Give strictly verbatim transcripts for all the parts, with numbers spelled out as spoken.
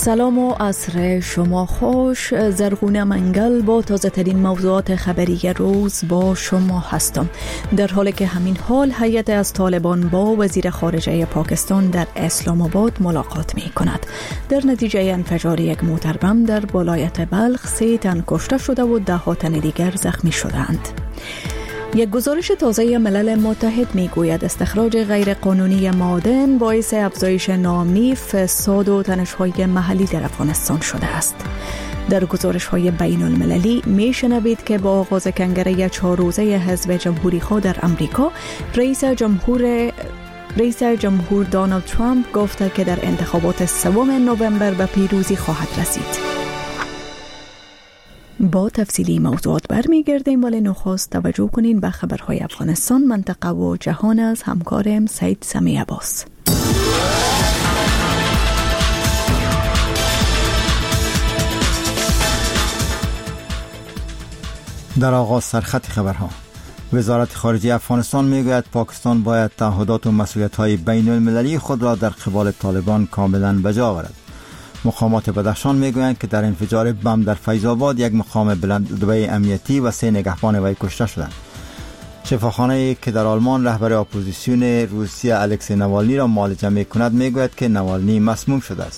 سلام و عصر شما خوش. زرغونه منگل با تازه ترین موضوعات خبری روز با شما هستم، در حالی که همین حال هیئت از طالبان با وزیر خارجه پاکستان در اسلام آباد ملاقات می کند. در نتیجه انفجار یک موتر بم در ولایت بلخ سه تن کشته شده و ده ها تن دیگر زخمی شدند. یک گزارش تازه ملل متحد میگوید استخراج غیرقانونی معادن باعث افزایش ناامنی، فساد و تنش‌های محلی در افغانستان شده است. در گزارش‌های بین المللی میشنوید که با آغاز کنگره چهار روزه حزب جمهوری خواه در امریکا، رئیس جمهور رئیس جمهور دونالد ترامپ گفته که در انتخابات سوم نوامبر به پیروزی خواهد رسید. با تفصیلی موضوعات برمیگردیم، ولی نخست توجه کنین به خبرهای افغانستان، منطقه و جهان از همکارم سید سمی عباس. در آغاز سرخط خبرها، وزارت خارجه افغانستان میگوید پاکستان باید تعهدات و مسئولیت‌های بین المللی خود را در قبال طالبان کاملا بجا آورد. مقامات بدخشان میگویند که در انفجار بم در فیض آباد یک مقام بلندرتبه امنیتی و سه نگهبان وی کشته شدند. شفاخانه‌ای که در آلمان رهبر اپوزیسیون روسیه الکسی نوالنی را معالجه میکند میگوید که نوالنی مسموم شده است.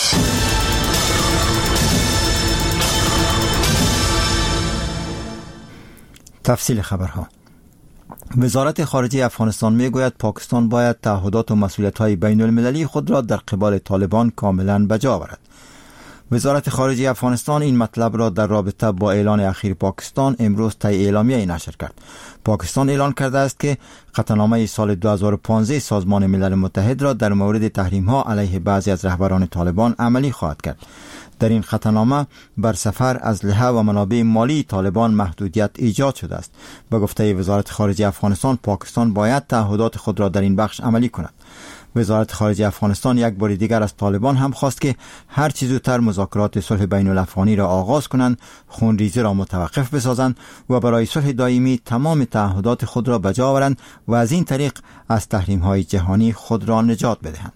تفصیل خبرها. وزارت خارجه افغانستان میگوید پاکستان باید تعهدات و مسئولیت‌های بین المللی خود را در قبال طالبان کاملا بجا آورد. وزارت خارجه افغانستان این مطلب را در رابطه با اعلان اخیر پاکستان امروز طی اعلامیه نشر کرد. پاکستان اعلان کرده است که قطعنامه سال دو هزار و پانزده سازمان ملل متحد را در مورد تحریم‌ها علیه بعضی از رهبران طالبان عملی خواهد کرد. در این قطعنامه بر سفر، اسلحه و منابع مالی طالبان محدودیت ایجاد شده است. به گفته وزارت خارجه افغانستان، پاکستان باید تعهدات خود را در این بخش عملی کند. وزارت خارجه افغانستان یک بار دیگر از طالبان هم خواست که هر چه زودتر مذاکرات صلح بین الافغانی را آغاز کنند، خونریزی را متوقف بسازند و برای صلح دائمی تمام تعهدات خود را بجا آورند و از این طریق از تحریم‌های جهانی خود را نجات بدهند.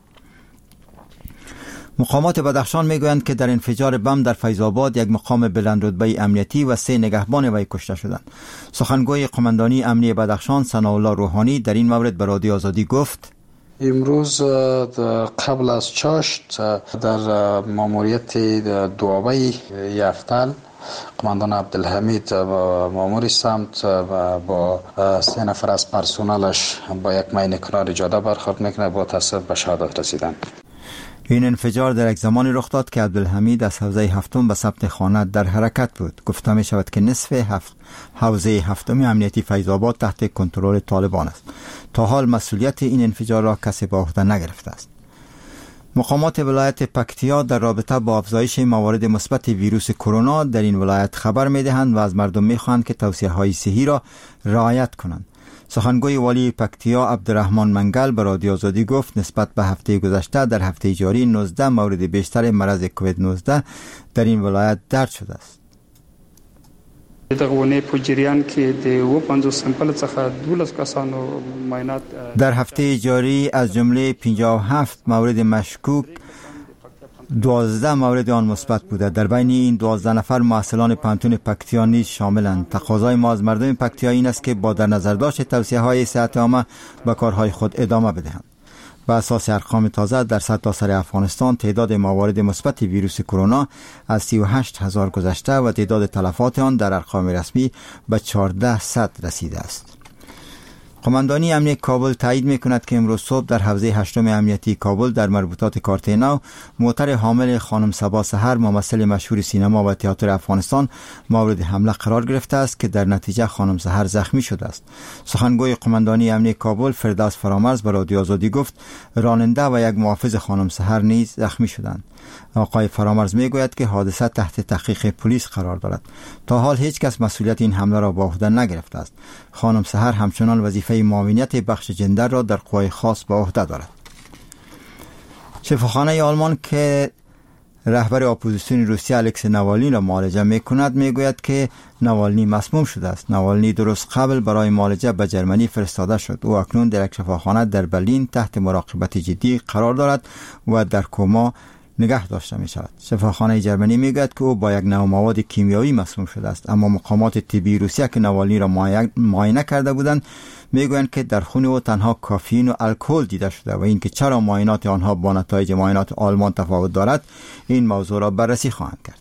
مقامات بدخشان میگویند که در انفجار بم در فیض آباد یک مقام بلندرتبه امنیتی و سه نگهبان وی کشته شدند. سخنگوی قماندانی امنی بدخشان ثناءالله روحانی در این مورد به رادیو آزادی گفت: امروز قبل از چاشت در ماموریت دوابه یفتل قماندان عبدالحمید مامور سمت و با سه نفر از پرسنلش با یک مین کنار جاده برخورد میکنه، با تاسف به شهادت رسیدن. این انفجار در یک زمانی رخ داد که عبدالحمید از حوزه هفتم به سمت خانه در حرکت بود. گفته می شود که نصف هفت حوزه هفتم امنیتی فیض آباد تحت کنترل طالبان است. تا حال مسئولیت این انفجار را کسی به عهده نگرفته است. مقامات ولایت پکتیا در رابطه با افزایش موارد مثبت ویروس کرونا در این ولایت خبر می دهند و از مردم می خواهند که توصیه های صحی را رعایت کنند. سخنگوی والی پکتیا عبدالرحمن منگل به رادیو آزادی گفت نسبت به هفته گذشته در هفته جاری نوزده مورد بیشتر مرض کووید نوزده در این ولایت درج شده است. در هفته جاری از جمله پنجاه و هفت مورد مشکوک دوازده مورد آن مثبت بوده. در بین این دوازده نفر محصلان پانتون پکتیا نیز شاملند. تقاضای ما از مردم پکتیا این است که با در نظر داشت توصیه های صحت عامه به کارهای خود ادامه بدهند. بر اساس ارقام تازه در سرتاسر افغانستان تعداد موارد مثبت ویروس کرونا از سی و هشت هزار گذشته و تعداد تلفات آن در ارقام رسمی به چهارده صد رسیده است. قماندانی امنیت کابل تایید می‌کند که امروز صبح در حوزه هشتم امنیتی کابل در مربوطات کارت نو موتر حامل خانم صبا سحر ممثل مشهور سینما و تئاتر افغانستان مورد حمله قرار گرفته است که در نتیجه خانم سحر زخمی شده است. سخنگوی قماندانی امنیت کابل فردوس فرامرز به رادیو آزادی گفت راننده و یک محافظ خانم سحر نیز زخمی شدند. آقای فرامرز میگوید که حادثه تحت تحقیق پلیس قرار دارد. تا حال هیچ کس مسئولیت این حمله را به عهده نگرفته است. خانم سحر همچنان وظیفه معاونیت بخش جندر را در قوای خاص به عهده دارد. شفاخانه آلمان که رهبر اپوزیسیون روسیه الکسی نوالنی را معالجه میکند میگوید که نوالنی مسموم شده است. نوالنی درست قبل برای معالجه به جرمنی فرستاده شد. او اکنون در یک شفاخانه در برلین تحت مراقبت جدی قرار دارد و در کما نگه داشته می شود. شفاخانه جرمنی می گوید که او با یک نوع مواد کیمیایی مسموم شده است، اما مقامات طبی روسیه که نوالنی را معاینه کرده بودند می گویند که در خون او تنها کافئین و الکل دیده شده و اینکه چرا معاینات آنها با نتایج معاینات آلمان تفاوت دارد این موضوع را بررسی خواهند کرد.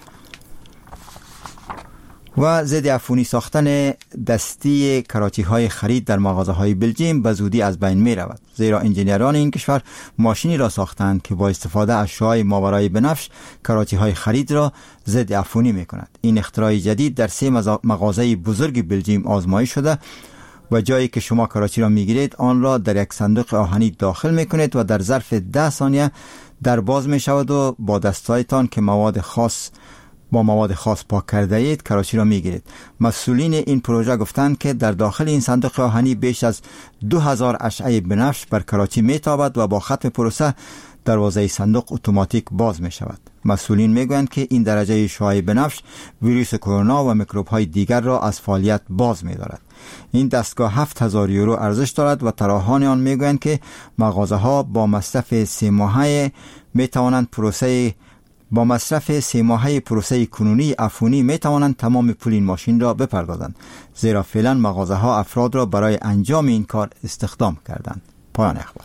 و ضد عفونی ساختن دستی کراچی های خرید در مغازه های بلژیم به زودی از بین می رود، زیرا انجینیران این کشور ماشینی را ساختند که با استفاده از شعاع ماورای بنفش کراچی های خرید را ضد عفونی می کند. این اختراع جدید در سه مغازه بزرگ بلژیم آزمایش شده و جایی که شما کراچی را می گیرید آن را در یک صندوق آهنی داخل می کنید و در ظرف ده ثانیه در باز می شود و با دستایتان که مواد خاص با مواد خاص پاک کرده اید کراچی را می گیرید. مسئولین این پروژه گفتند که در داخل این صندوق آهنی بیش از دو هزار اشعه بنفش بر کراچی می تابد و با ختم پروسه دروازه صندوق اتوماتیک باز می شود. مسئولین می گویند که این درجه شعاع بنفش ویروس کرونا و میکروب های دیگر را از فعالیت باز می دارد. این دستگاه هفت هزار یورو ارزش دارد و طراحان آن می گویند که مغازه ها با مصرف سه ماهه می توانند پروسه با مصرف سه ماهه پروسه کنونی عفونی می توانند تمام پول این ماشین را بپردازند، زیرا فعلا مغازه ها افراد را برای انجام این کار استخدام کردند. پایان اخبار.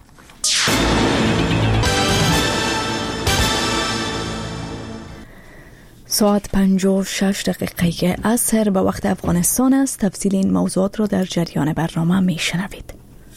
ساعت پنج و شش دقیقه عصر به وقت افغانستان است. تفصیل این موضوعات را در جریان برنامه می شنوید.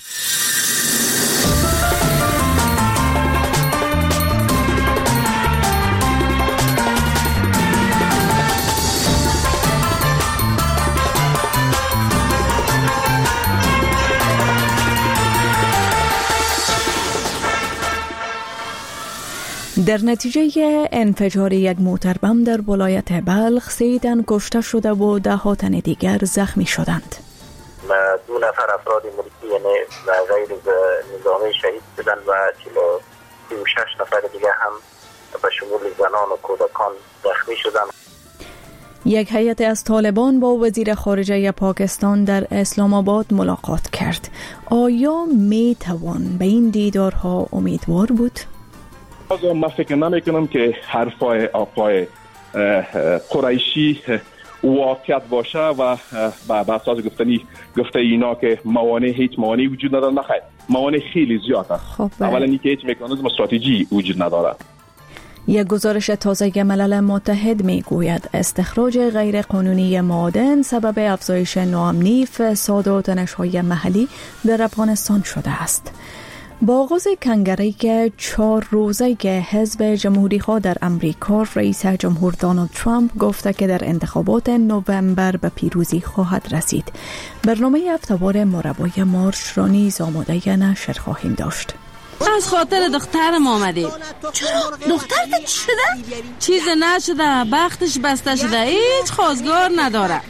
در نتیجه انفجار یک موتر بم در ولایت بلخ سه تن کشته شده و ده ها تن دیگر زخمی شدند. دو نفر افراد ملکی یعنی غیر نظامی شهید شدند و چهل و شش نفر دیگر هم به شمول زنان و کودکان زخمی شدند. یک هیئت از طالبان با وزیر خارجه پاکستان در اسلام آباد ملاقات کرد. آیا می توان به این دیدارها امیدوار بود؟ من فکر نمی کنم که حرفای آقای قریشی واقعیت باشه و به اساس گفتنی گفته اینا که موانع هیچ موانعی وجود نداره. نخیر، موانع خیلی زیاد است. خب اولا اینکه هیچ مکانیزم استراتژی وجود نداره. یک گزارش تازه ملل متحد می گوید استخراج غیر قانونی معادن سبب افزایش ناامنی، فساد و تنش‌های محلی در افغانستان شده است. با آغاز کنگره چهار روزه حزب جمهوری‌خواه در امریکا، رئیس جمهور دونالد ترامپ گفته که در انتخابات نوامبر به پیروزی خواهد رسید. برنامه هفته‌وار مربای مارش را نیز آماده نشر خواهیم داشت. از خاطر دخترم آمدی. چرا؟ دخترت چی شده؟ چیز نشده، بختش بسته شده، هیچ خواستگار نداره.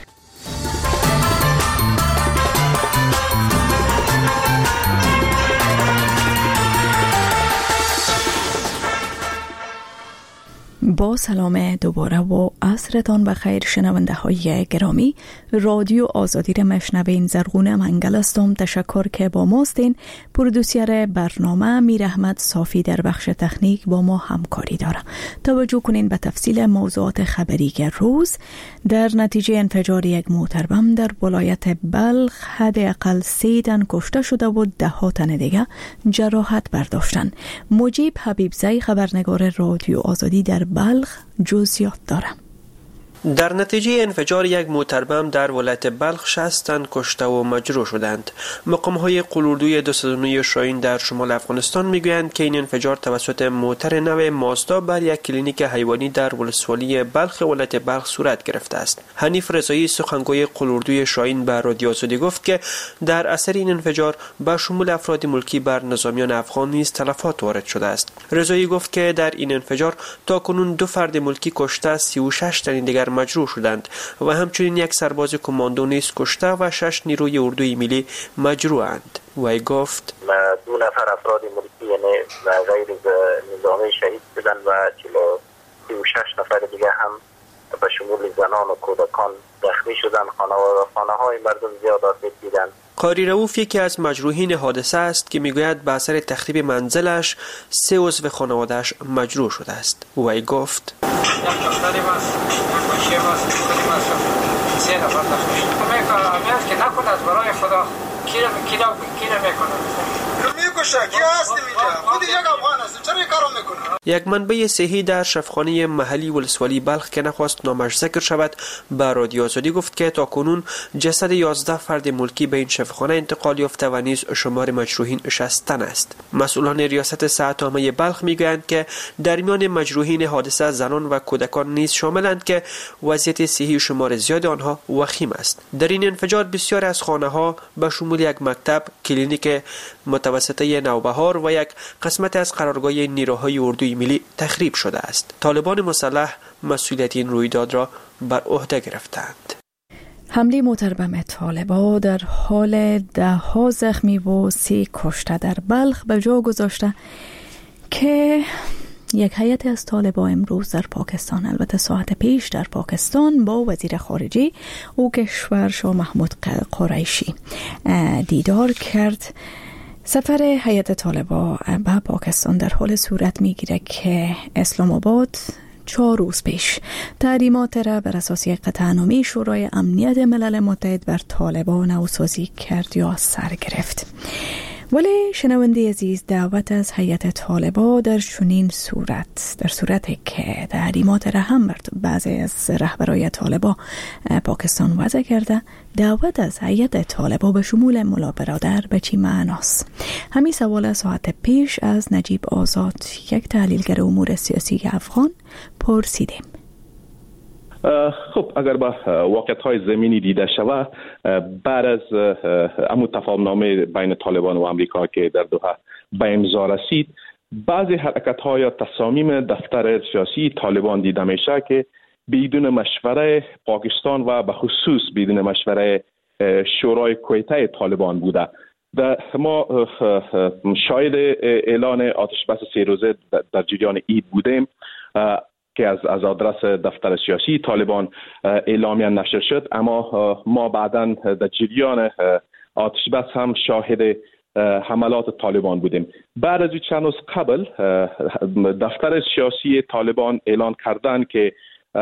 با سلام دوباره و عصرتان بخیر شنونده های گرامی. رادیو آزادی را مشنوین. زرغون منگل هستم. تشکر که با ماستین. پرودوسر برنامه میر احمد صافی در بخش تکنیک با ما همکاری داره. توجه کنین به تفصیل موضوعات خبری روز. در نتیجه انفجار یک موتر بم در ولایت بلخ حداقل سه تن کشته شده و ده ها تن دیگه جراحت برداشتن. مجیب حبیبزی خبرنگار رادیو آزادی در بلخ جزئیات دارم. در نتیجه انفجار یک موتر بم در ولایت بلخ شصت تن کشته و مجروح شدند. مقام‌های قلوردوی دو صد و نه شاهین در شمال افغانستان میگویند که این انفجار توسط موتر نو مازدا بر یک کلینیک حیوانی در ولسوالی بلخ ولایت بلخ صورت گرفته است. حنیف رضایی سخنگوی قلوردوی شاهین به رادیو آزادی گفت که در اثر این انفجار به شمول افراد ملکی بر نظامیان افغان نیز تلفات وارد شده است. رضایی گفت که در این انفجار تاکنون دو فرد ملکی کشته، سی و شش تن دیگر مجروح شدند و همچنین یک سرباز کماندو نیز کشته و شش نیروی اردوی ملی مجروحند. وی گفت دو نفر افراد ملکی یعنی غیر نظامی شهید شدند و سی و شش نفر دیگر هم به شمول زنان و کودکان زخمی شدند. خانه های مردم زیاد آسیب دیدند. قاری رؤوف یکی از مجروحین حادثه است که میگوید به اثر تخریب منزلش سه عضو خانواده‌اش مجروح شده است. وی گفت یک منبع صحی در شفاخانه محلی ولسوالی بلخ که نخواست نامش ذکر شود به رادیو آزادی گفت که تاکنون جسد یازده فرد ملکی به این شفاخانه انتقال یافته و نیز شمار مجروحین شصت تن است. مسئولان ریاست صحت عامه بلخ میگویند که در میان مجروحین حادثه زنان و کودکان نیز شاملند که وضعیت صحی شمار زیاد آنها وخیم است. در این انفجار بسیار از خانه ها به شمول یک مکتب، کلینیک متوسطه نوبهار و یک قسمت از قرارگاه نیروهای اردوی ملی تخریب شده است. طالبان مسلح مسئولیت این رویداد را بر عهده گرفتند. حمله موتر بم طالبان در حال ده ها زخمی و سی کشته در بلخ به جا گذاشته که یک هیئت از طالبان امروز در پاکستان، البته ساعت پیش در پاکستان، با وزیر خارجه او کشور شاه محمود قریشی دیدار کرد. سفر هیئت طالبان به پاکستان در حال صورت میگیره که اسلام آباد چهار روز پیش تحریمات را بر اساس قطعنامه شورای امنیت ملل متحد بر طالبان نوسازی کرد یا سر گرفت. ولی شنونده عزیز، دعوت از هیئت طالبان در چنین صورت، در صورتی که تحریمات را هم بر بعضی از رهبرای طالبان پاکستان وضع کرده، دعوت از هیئت طالبان به شمول ملا برادر به چی معناست؟ همین سوال ساعت پیش از نجیب آزاد، یک تحلیلگر امور سیاسی افغان، پرسیدیم. خب اگر با واقعیت‌های زمینی دیده شود، بعد از امو تفاهم‌نامه بین طالبان و آمریکا که در دوحه به امضا رسید، بعضی حرکت‌ها یا تصامیم دفتر سیاسی طالبان دیده میشه که بدون مشوره پاکستان و به خصوص بدون مشوره شورای کویته طالبان بوده. ما شاهد اعلان آتش بس سه روزه در جریان عید بودیم که از از آدرس دفتر سیاسی طالبان اعلامیه نشر شد، اما ما بعداً در جریان آتش بس هم شاهد حملات طالبان بودیم. بعد از چند روز قبل دفتر سیاسی طالبان اعلان کردن که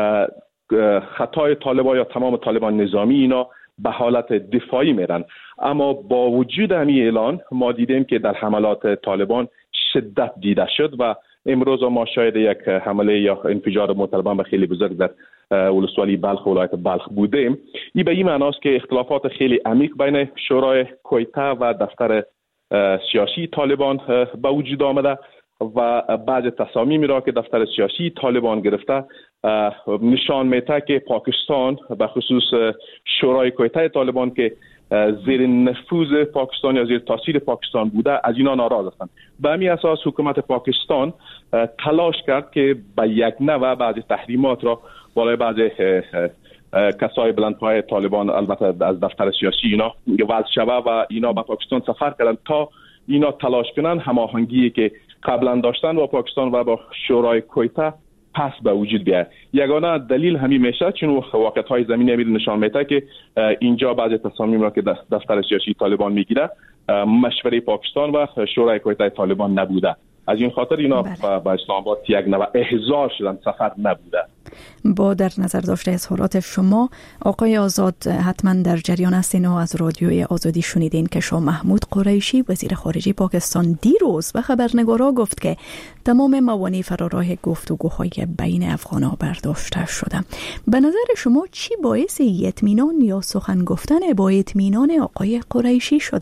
خطای طالبان یا تمام طالبان نظامی اینا به حالت دفاعی میرن، اما با وجود همین اعلان ما دیدیم که در حملات طالبان شدت دیده شد و امروز ما شاید یک حمله یا انفجار موتر بم خیلی بزرگ در ولسوالی بلخ و ولایت بلخ بودیم. این به این معناست که اختلافات خیلی عمیق بین شورای کویته و دفتر سیاسی طالبان به وجود آمده و بعض تصامیمی را که دفتر سیاسی طالبان گرفته نشان میده که پاکستان به خصوص شورای کویته طالبان که زیر نفوذ پاکستان یا زیر تاثیر پاکستان بوده از اینا ناراض هستند. به همین اساس حکومت پاکستان تلاش کرد که به یک نوع بعضی تحریمات را بالای بعضی کسای بلندپایه طالبان البته از دفتر سیاسی اینا وضع شوه و اینا به پاکستان سفر کردن تا اینا تلاش کنن هماهنگی که قبلا داشتن با پاکستان و با شورای کویته پس به وجود بیاد. یگانه دلیل همین میشه چون واقعیت‌های زمینی امیر نشان میده که اینجا بعضی تصامیم را که دفتر سیاسی طالبان میگیره مشوره پاکستان و شورای کویته طالبان نبوده. از این خاطر اینا با, با اسلام آباد یک نوع احضار شدن، سفر نبوده. با در نظر داشته اظهارات شما آقای آزاد حتما در جریان هستین و از رادیوی آزادی شنیدین که شاه محمود قریشی وزیر خارجه پاکستان دیروز به خبرنگارا گفت که تمام موانع فراراه گفتگوهای بین افغان‌ها برداشته شده. به نظر شما چی باعث اطمینان یا سخن گفتن با اطمینان آقای قریشی شده؟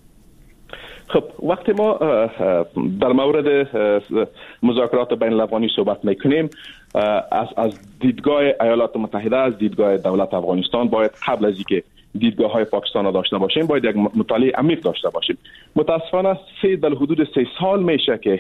خب وقتی ما در مورد مذاکرات بین الافغانی صحبت میکنیم از از دیدگاه ایالات متحده، از دیدگاه دولت افغانستان باید قبل از اینکه دیدگاه های پاکستان را داشته باشیم باید یک مطالعه عمیق داشته باشیم. متاسفانه سه در حدود سه سال میشه که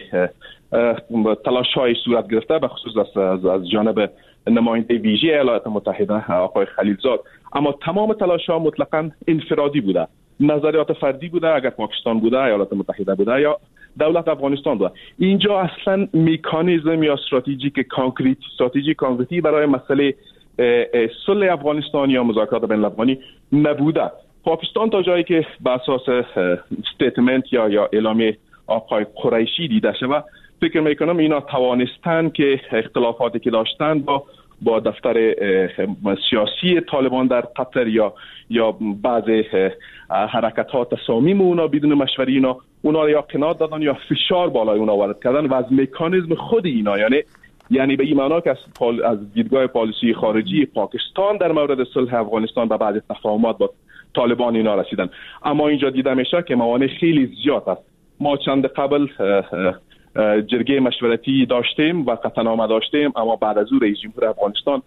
تلاش های صورت گرفته به خصوص از, از جانب نماینده ویژه ایالات متحده آقای خلیلزاد، اما تمام تلاش ها مطلقاً انفرادی بوده، نظریات فردی بوده، اگر پاکستان بوده، ایالات متحده بوده یا دولت افغانستان بوده. اینجا اصلا مکانیزم یا استراتژیک کانکریت استراتژی کانکریتی برای مسئله صلح افغانستان یا مذاکرات بین الافغانی نبوده. پاکستان تا جایی که به اساس استیتمنت یا یا اعلامیه آقای قریشی دیده شود، فکر میکنم اینا توانستن که اختلافاتی که داشتن با با دفتر سیاسی طالبان در قطر یا یا بعض حرکتات تصامیم اونا بدون مشوره اینا اونا را یا قناعت دادن یا فشار بالای اونا وارد کردن و از مکانیزم خود اینا، یعنی یعنی به این معنا که از, پال... از دیدگاه پالیسی خارجی پاکستان در مورد صلح افغانستان به بعض تفاهمات با طالبان اینا رسیدن. اما اینجا دیده میشه که موانع خیلی زیاد است. ما چند قبل جرگه مشورتی داشتیم و قطعنامه داشتیم، اما بعد از او رئیس جمهور افغانستان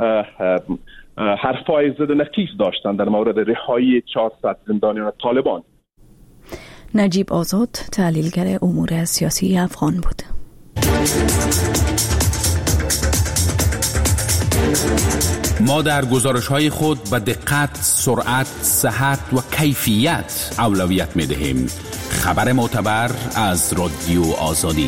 حرفای ضد نقیص داشتن در مورد رهایی چهارصد زندانیان طالبان. نجیب آزاد، تحلیلگر امور سیاسی افغان بود. ما در گزارش‌های خود به دقت، سرعت، صحت و کیفیت اولویت می‌دهیم. خبر معتبر از رادیو آزادی.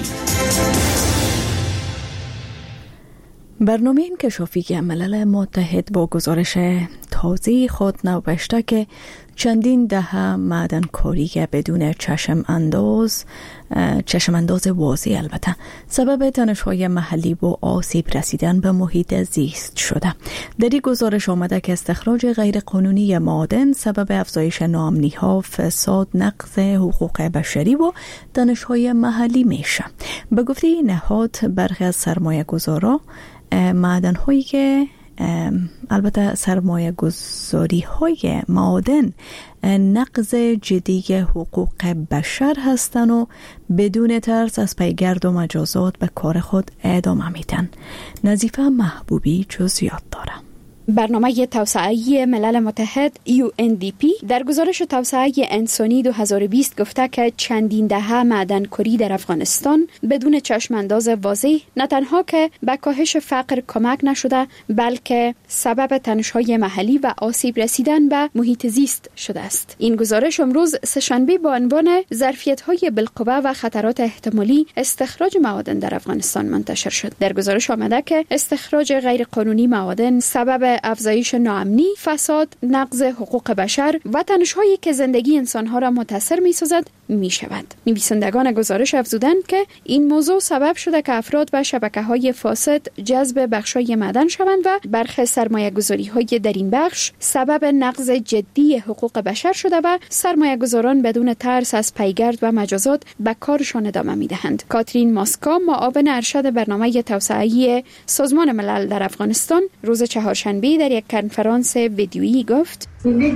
برنامه انکشافی ملل متحد با گزارش تازه خود نوشته که چندین دهه معدنکاری بدون چشم انداز چشم انداز واضح البته سبب تنش‌های محلی و آسیب رسیدن به محیط زیست شده. در این گزارش آمده که استخراج غیرقانونی معادن سبب افزایش ناامنی‌ها، فساد، نقض حقوق بشری و تنش‌های محلی میشه. به گفته این نهاد، برخی از سرمایه‌گذارا معدن‌هایی که البته سرمایه گذاری های معادن نقض جدی حقوق بشر هستند و بدون ترس از پیگرد و مجازات به کار خود ادامه میدن. نظیفه محبوبی جزئیات داره. برنامه توسعه ملل متحد یو ان دی پی در گزارش توسعه انسانی دو هزار و بیست گفته که چندین دهه معدنکاری در افغانستان بدون چشمانداز واضح نه تنها که به کاهش فقر کمک نشده، بلکه سبب تنش‌های محلی و آسیب رسیدن به محیط زیست شده است. این گزارش امروز سه‌شنبه با عنوان ظرفیت‌های بالقوه و خطرات احتمالی استخراج معادن در افغانستان منتشر شد. در گزارش آمده که استخراج غیرقانونی معادن سبب افزایش ناامنی، فساد، نقض حقوق بشر و تنش‌هایی که زندگی انسان‌ها را متاثر می‌سازد می‌شود. نویسندگان گزارش افزودند که این موضوع سبب شده که افراد و شبکه‌های فاسد جذب بخش‌های معدن شوند و برخی سرمایه‌گذاری‌های در این بخش سبب نقض جدی حقوق بشر شده و سرمایه‌گذاران بدون ترس از پیگرد و مجازات به کارشان ادامه می‌دهند. کاترین ماسکا، معاون ارشد برنامه توسعه سازمان ملل در افغانستان، روز چهارشنبه در یک کنفرانس ویدیویی گفت: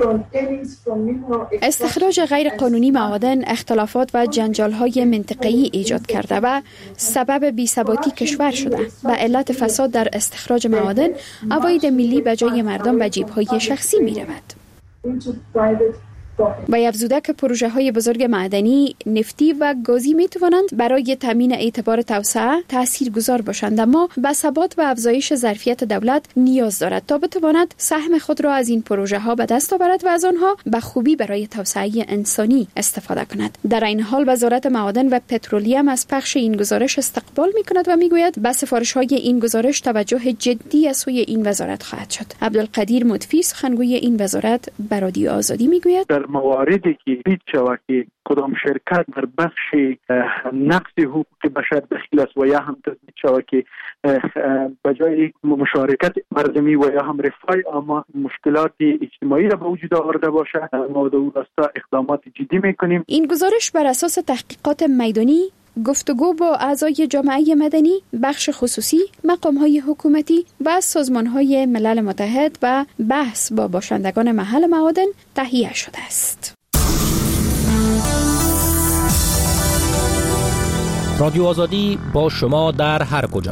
استخراج غیر قانونی معادن اختلافات و جنجال‌های منطقه‌ای ایجاد کرده و سبب بی‌ثباتی کشور شده. به علت فساد در استخراج معادن، عواید ملی به جای مردم به جیب‌های شخصی می‌رود. و افزوده که پروژه های بزرگ معدنی، نفتی و گازی می توانند برای تامین اعتبار توسعه تأثیر گذار باشند، اما به ثبات و افزایش ظرفیت دولت نیاز دارد تا بتواند سهم خود را از این پروژه ها به دست آورد و از آنها به خوبی برای توسعه انسانی استفاده کند. در این حال وزارت معادن و پترولیم از پخش این گزارش استقبال می کند و می گوید به سفارش های این گزارش توجه جدی از سوی این وزارت خواهد شد. عبدالقدیر مطفی، سخنگوی این وزارت، به رادیو آزادی می گوید: مواردی که دید شود که کدام شرکت در بخش نقض حقوق بشر دخیل است و یا هم تثبیت شود که بجای مشارکت مردمی و یا هم رفاه اما مشکلات اجتماعی را به وجود آورده باشد، ما در راستا اقدامات جدی میکنیم. این گزارش بر اساس تحقیقات میدانی، گفتگو با اعضای جامعه مدنی، بخش خصوصی، مقام‌های حکومتی و سازمان‌های ملل متحد و بحث با باشندگان محل معادن تهیه شده است. رادیو آزادی با شما در هر کجا.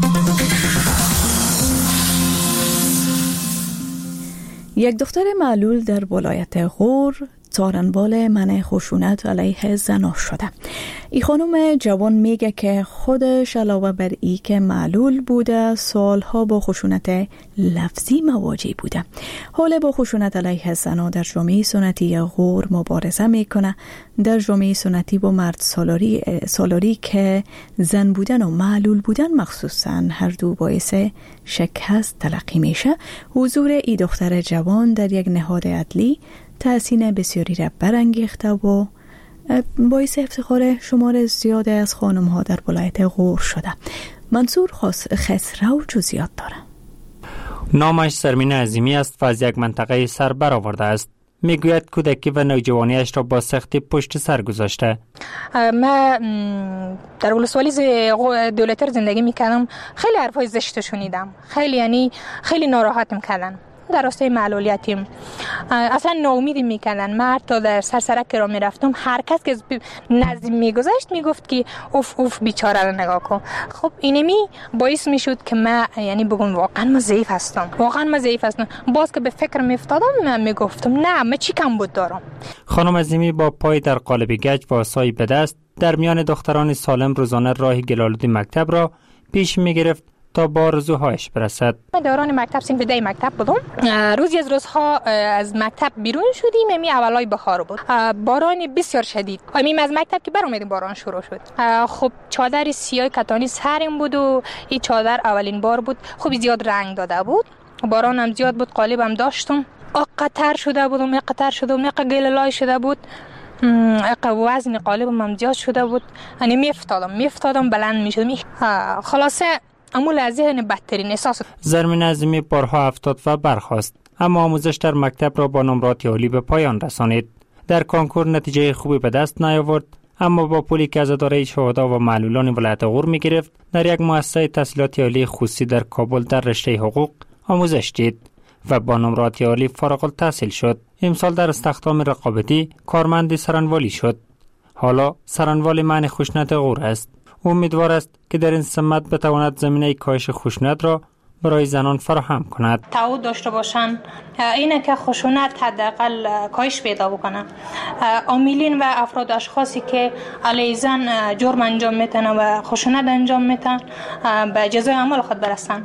یک دختر معلول در ولایت غور سارنبال منع خشونت علیه زنان شده. این خانم جوان میگه که خودش علاوه بر ای که معلول بوده، سالها با خشونت لفظی مواجه بوده. حالا با خشونت علیه زنان در جامعه سنتی غور مبارزه میکنه. در جامعه سنتی با مرد سالاری, سالاری که زن بودن و معلول بودن مخصوصا هر دو باعث شکست تلقی میشه. حضور ای دختر جوان در یک نهاد عدلی تحسین بسیاری را برانگیخته و باعث افتخار شمار زیاد از خانم ها در ولایت غور شده. منصور خسرو جزئیات داره. نامش زرمین عظیمی است و از یک منطقه سر برآورده است. میگوید کودکی و نوجوانیش را با سختی پشت سر گذاشته. من در ولسوالی دولتر زندگی میکردم، خیلی حرفای زشت شنیدم، خیلی یعنی خیلی ناراحتم کردن. در راستای معلولیتیم اصلا ناامیدی میکردن. من تا در سرسرک را میرفتم، هر کس که نزدیک میگذشت میگفت که اوف اوف بیچاره رو نگاه کن. خب اینمی باعث میشد که من یعنی بگم واقعا من ضعیف هستم، واقعا من ضعیف هستم. باز که به فکر میافتادم من میگفتم نه، من چی کم بود دارم. خانم عظیمی با پای در قالب گچ و عصای به دست در میان دختران سالم روزانه راه گلالودی مکتب را پیش میگرفت تا با آرزوهایش برسد. من دوران مکتب صنف ده مکتب بودم. روزی از روزها از مکتب بیرون شدیم، امی اولای بهار بود. باران بسیار شدید. امیم از مکتب که برآمدیم باران شروع شد. خب چادر سیاه کتانی سرم بود و این چادر اولین بار بود. خب زیاد رنگ داده بود. باران هم زیاد بود، قالبم داشتم. قطر شده بودم، یک قطر شده بودم، یک گللای شده بود. وزن قالبم هم زیاد شده بود. یعنی میافتادم، میافتادم بلند میشدم. خلاصه امول از ذهن بدترین احساس. زرمین عظیمی بارها افتاد و برخاست، اما آموزش در مکتب را با نمرات عالی به پایان رسانید. در کنکور نتیجه خوبی به دست نیاورد، اما با پولی که از اداره شهدا و معلولان ولایت غور می گرفت در یک مؤسسه تحصیلات عالی خصوصی در کابل در رشته حقوق آموزش دید و با نمرات عالی فارغ التحصیل شد. امسال در استخدام رقابتی کارمند سرانوالی شد. حالا سرانوال معنی خشونت غور است. امیدوار است که در این سمت بتواند زمینه کاهش خشونت را برای زنان فراهم کند. تعهد داشته باشند اینه که خشونت حداقل کاهش پیدا بکنه. عاملین و افراد اشخاصی که علیه زن جرم انجام میتن و خشونت انجام میتن به جزای عمل خود برسن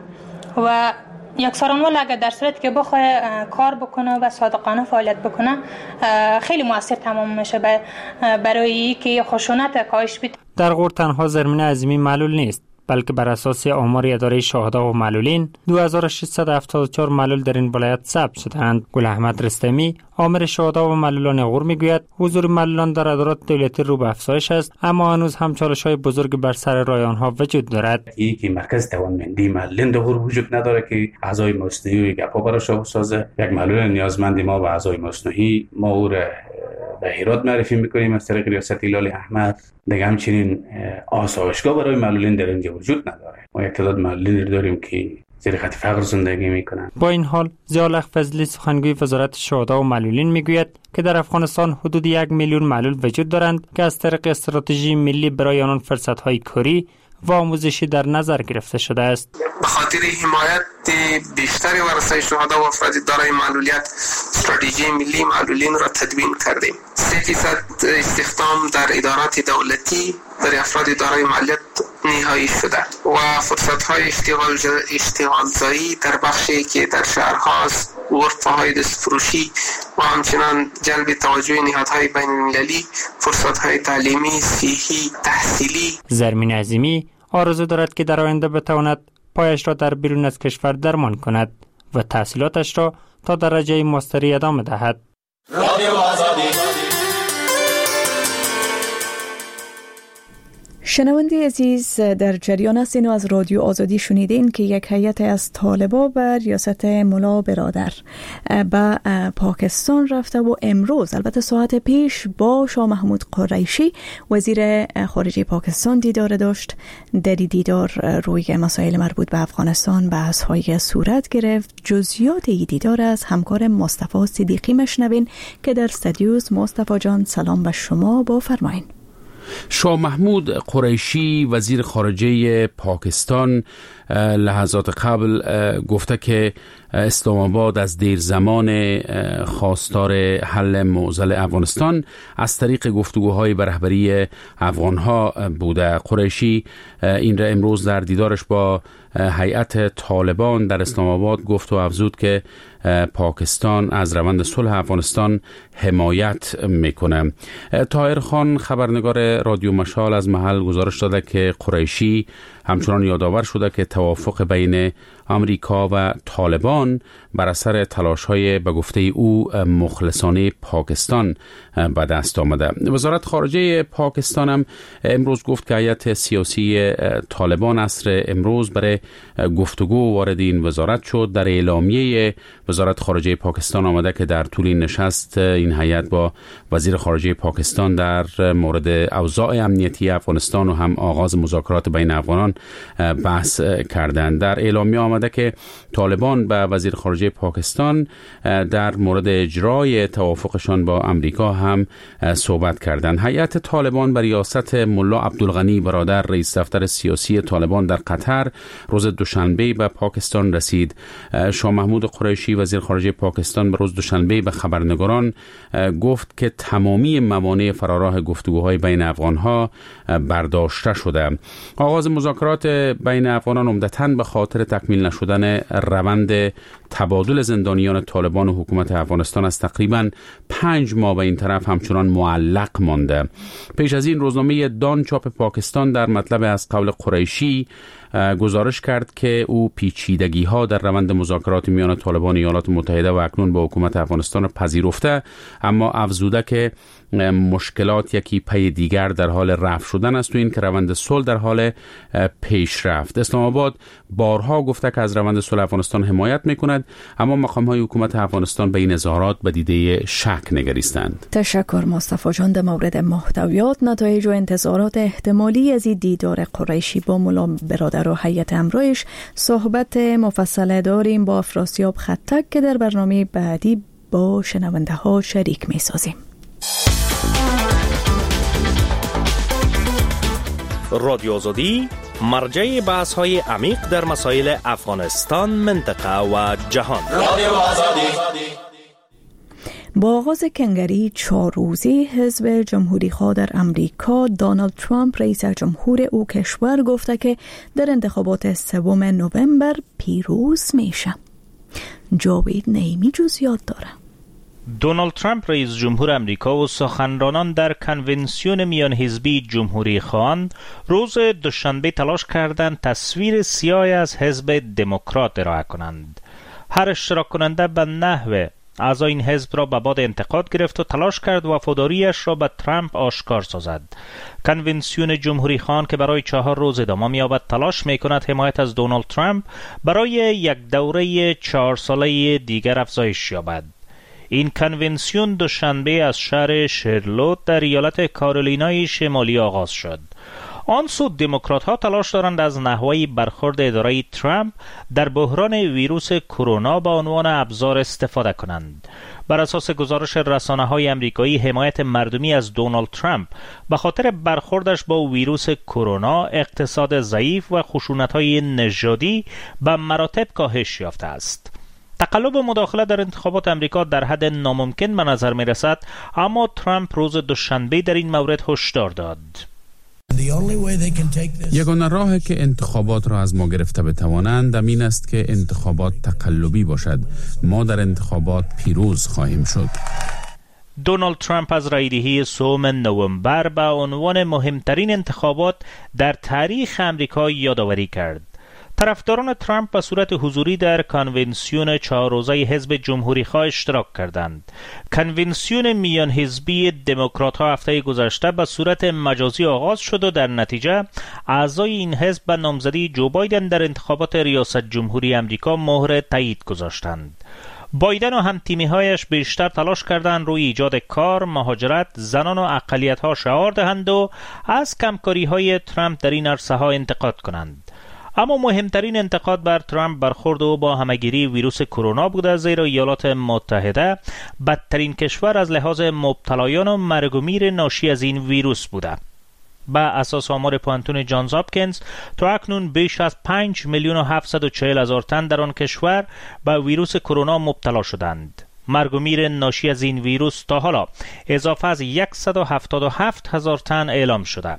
و یک سرانوال اگر در صورتی که بخواه کار بکنه و صادقانه فعالیت بکنه خیلی مؤثر تمام میشه برای که خشونت کاهش بده. در غور تنها زرمین عظیمی معلول نیست، بلکه بر اساس آمار اداره شهدا و معلولین دو هزار و ششصد و هفتاد و چهار معلول در این ولایت ثبت شدند. گل احمد رستمی آمر شهدا و معلولان غور میگوید حضور معلولان در ادارات دولتی رو به افزایش است، اما هنوز هم چالش‌های بزرگ بر سر راه آنها وجود دارد. یکی مرکز توانمندی معلولین در غور وجود نداره که اعضای مصنوعی گپا براش بسازه. یک معلول نیازمند ما به اعضای مصنوعی ما او را به هرات معرفی میکنیم از طریق ریاست هلال احمد. دیگه همچنین آسایشگاه برای معلولین در اینجا وجود نداره. ما یک تعداد معلولین داریم که زیر خط فقر زندگی میکنن. با این حال ضیاءالحق فضلی سخنگوی وزارت شهدا و معلولین میگوید که در افغانستان حدود یک میلیون معلول وجود دارند که از طریق استراتژی ملی برای آنان فرصت‌های کاری و آموزشی در نظر گرفته شده است. به خاطر حمایت بیشتر ورثه شهدا و افراد دارای معلولیت استراتژی ملی معلولین را تدوین کردیم. سه فیصد استخدام در ادارات دولتی برای افراد دارای معلولیت نهایی شده و فرصت‌های اشتغال اشتغالزایی در بخشی که در شهرهاست، غرفه‌های دستفروشی و همچنان جلب توجه نهادهای بین‌المللی، فرصت‌های تعلیمی، صحی، تحصیلی. زرمین عظیمی آرزو دارد که در آینده بتواند پایش را در بیرون از کشور درمان کند و تحصیلاتش را تا درجه ماستری ادامه دهد. شنونده عزیز، در جریان هستین و از رادیو آزادی شنیدین که یک هیئت از طالبا به ریاست ملا برادر به پاکستان رفته و امروز البته ساعت پیش با شاه محمود قریشی وزیر خارجه پاکستان دیدار داشت. در دیدار روی مسائل مربوط به افغانستان بحث‌های صورت گرفت. جزئیات این دیدار از همکار مصطفی صدیقی مشنوین که در استودیوز. مصطفی جان سلام به شما، با فرمایین. شاه محمود قریشی وزیر خارجه پاکستان لحظات قبل گفته که اسلام آباد از دیر زمان خواستار حل معضل افغانستان از طریق گفتگوهای به رهبری افغانها بوده. قریشی این را امروز در دیدارش با هیئت طالبان در اسلام آباد گفت و افزود که پاکستان از روند صلح افغانستان حمایت میکنه. طاهر خان خبرنگار رادیو مشال از محل گزارش داده که قریشی همچنان یادآور شده که توافق بین آمریکا و طالبان بر اثر تلاش‌های به گفته او مخلصانه پاکستان به دست آمده. وزارت خارجه پاکستان هم امروز گفت که هیئت سیاسی طالبان عصر امروز برای گفتگو وارد این وزارت شد. در اعلامیه وزارت خارجه پاکستان آمده که در طول نشست این هیئت با وزیر خارجه پاکستان در مورد اوضاع امنیتی افغانستان و هم آغاز مذاکرات بین افغانان بحث کردند. در اعلامیه آمده که طالبان با وزیر خارجه پاکستان در مورد اجرای توافقشان با امریکا هم صحبت کردند. هیئت طالبان بر ریاست ملا عبدالغنی برادر رئیس دفتر سیاسی طالبان در قطر روز دوشنبه به پاکستان رسید. شاه محمود قریشی وزیر خارجه پاکستان به روز دوشنبه به خبرنگاران گفت که تمامی موانع فراراه گفتگوهای بین افغانها برداشته شده. آغاز مذاکرات بین افغانان عمدتاً به خاطر تکمیل نشدن روند تبادل زندانیان طالبان و حکومت افغانستان از تقریباً پنج ماه به این طرف همچنان معلق مانده. پیش از این روزنامه دان چاپ پاکستان در مطلب از قول قریشی گزارش کرد که او پیچیدگی ها در روند مذاکرات میان طالبان ایالات متحده و اکنون با حکومت افغانستان پذیرفته، اما افزوده که مشکلات یکی پی دیگر در حال رفع شدن است و این که روند صلح در حال پیشرفت. اسلام آباد بارها گفته که از روند صلح افغانستان حمایت میکند، اما مقام های حکومت افغانستان به این اظهارات به دیده شک نگریستند. تشکر مصطفی جان. در مورد محتویات، نتایج و انتظارات احتمالی از دیدار قریشی با ملا برادر و هیئت همراهش صحبت مفصل داریم با افراسیاب خطک که در برنامه بعدی با شنونده ها شریک می سازیم. رادیو آزادی مرجع بحث های عمیق در مسائل افغانستان، منطقه و جهان. رادیو آزادی. با آغاز کنگری چهار روزی حزب جمهوری خواه در امریکا، دونالد ترامپ رئیس جمهور او کشور گفته که در انتخابات سوم نوامبر پیروز میشه. جاوید نعیمی جزئیات داره. دونالد ترامپ رئیس جمهور امریکا و سخنرانان در کنونسیون میان حزبی جمهوری خواهان روز دوشنبه تلاش کردند تصویر سیاهی از حزب دموکرات ارائه کنند. هر اشتراک کننده به نحو اعضای این حزب را به باد انتقاد گرفت و تلاش کرد وفاداریش را به ترامپ آشکار سازد. کنونسیون جمهوری خواهان که برای چهار روز ادامه می‌یابد تلاش می‌کند حمایت از دونالد ترامپ برای یک دوره چهار ساله دیگر افزایش یابد. این کنونسیون دوشنبه از شهر شارلوت در ایالت کارولینای شمالی آغاز شد. آن سو دموکرات ها تلاش دارند از نحوه برخورد اداره ترامپ در بحران ویروس کرونا به عنوان ابزار استفاده کنند. بر اساس گزارش رسانه های امریکایی، حمایت مردمی از دونالد ترامپ به خاطر برخوردش با ویروس کرونا، اقتصاد ضعیف و خشونت های نژادی به مراتب کاهش یافته است. تقلب و مداخله در انتخابات امریکا در حد ناممکن به نظر می رسد، اما ترامپ روز دوشنبه در این مورد هشدار داد. یگانه راهی که انتخابات را از ما گرفته بتوانند این است که انتخابات تقلبی باشد. ما در انتخابات پیروز خواهیم شد. دونالد ترامپ از رایدهی سوم نوامبر به عنوان مهمترین انتخابات در تاریخ امریکا یادآوری کرد. طرفداران ترامپ به صورت حضوری در کنونسیون چهار روزه حزب جمهوری خواه اشتراک کردند. کنونسیون میان حزبی دموکرات ها هفته گذشته به صورت مجازی آغاز شد و در نتیجه اعضای این حزب به نامزدی جو بایدن در انتخابات ریاست جمهوری امریکا مهر تایید گذاشتند. بایدن و هم تیمی هایش بیشتر تلاش کردند روی ایجاد کار، مهاجرت، زنان و اقلیت ها شعار دهند و از کمکاری های ترامپ در این عرصه ها انتقاد کنند. اما مهمترین انتقاد بر ترامپ برخورد او با همهگیری ویروس کرونا بوده، زیرا ایالات متحده بدترین کشور از لحاظ مبتلایان و مرگ و میر ناشی از این ویروس بوده. با اساس آمار پانتون جانز هاپکینز تا اکنون بیش از پنج میلیون و هفتصد و چهل هزار تن در آن کشور به ویروس کرونا مبتلا شدند. مرگ و میر ناشی از این ویروس تا حالا اضافه از صد و هفتاد و هفت هزار تن اعلام شده.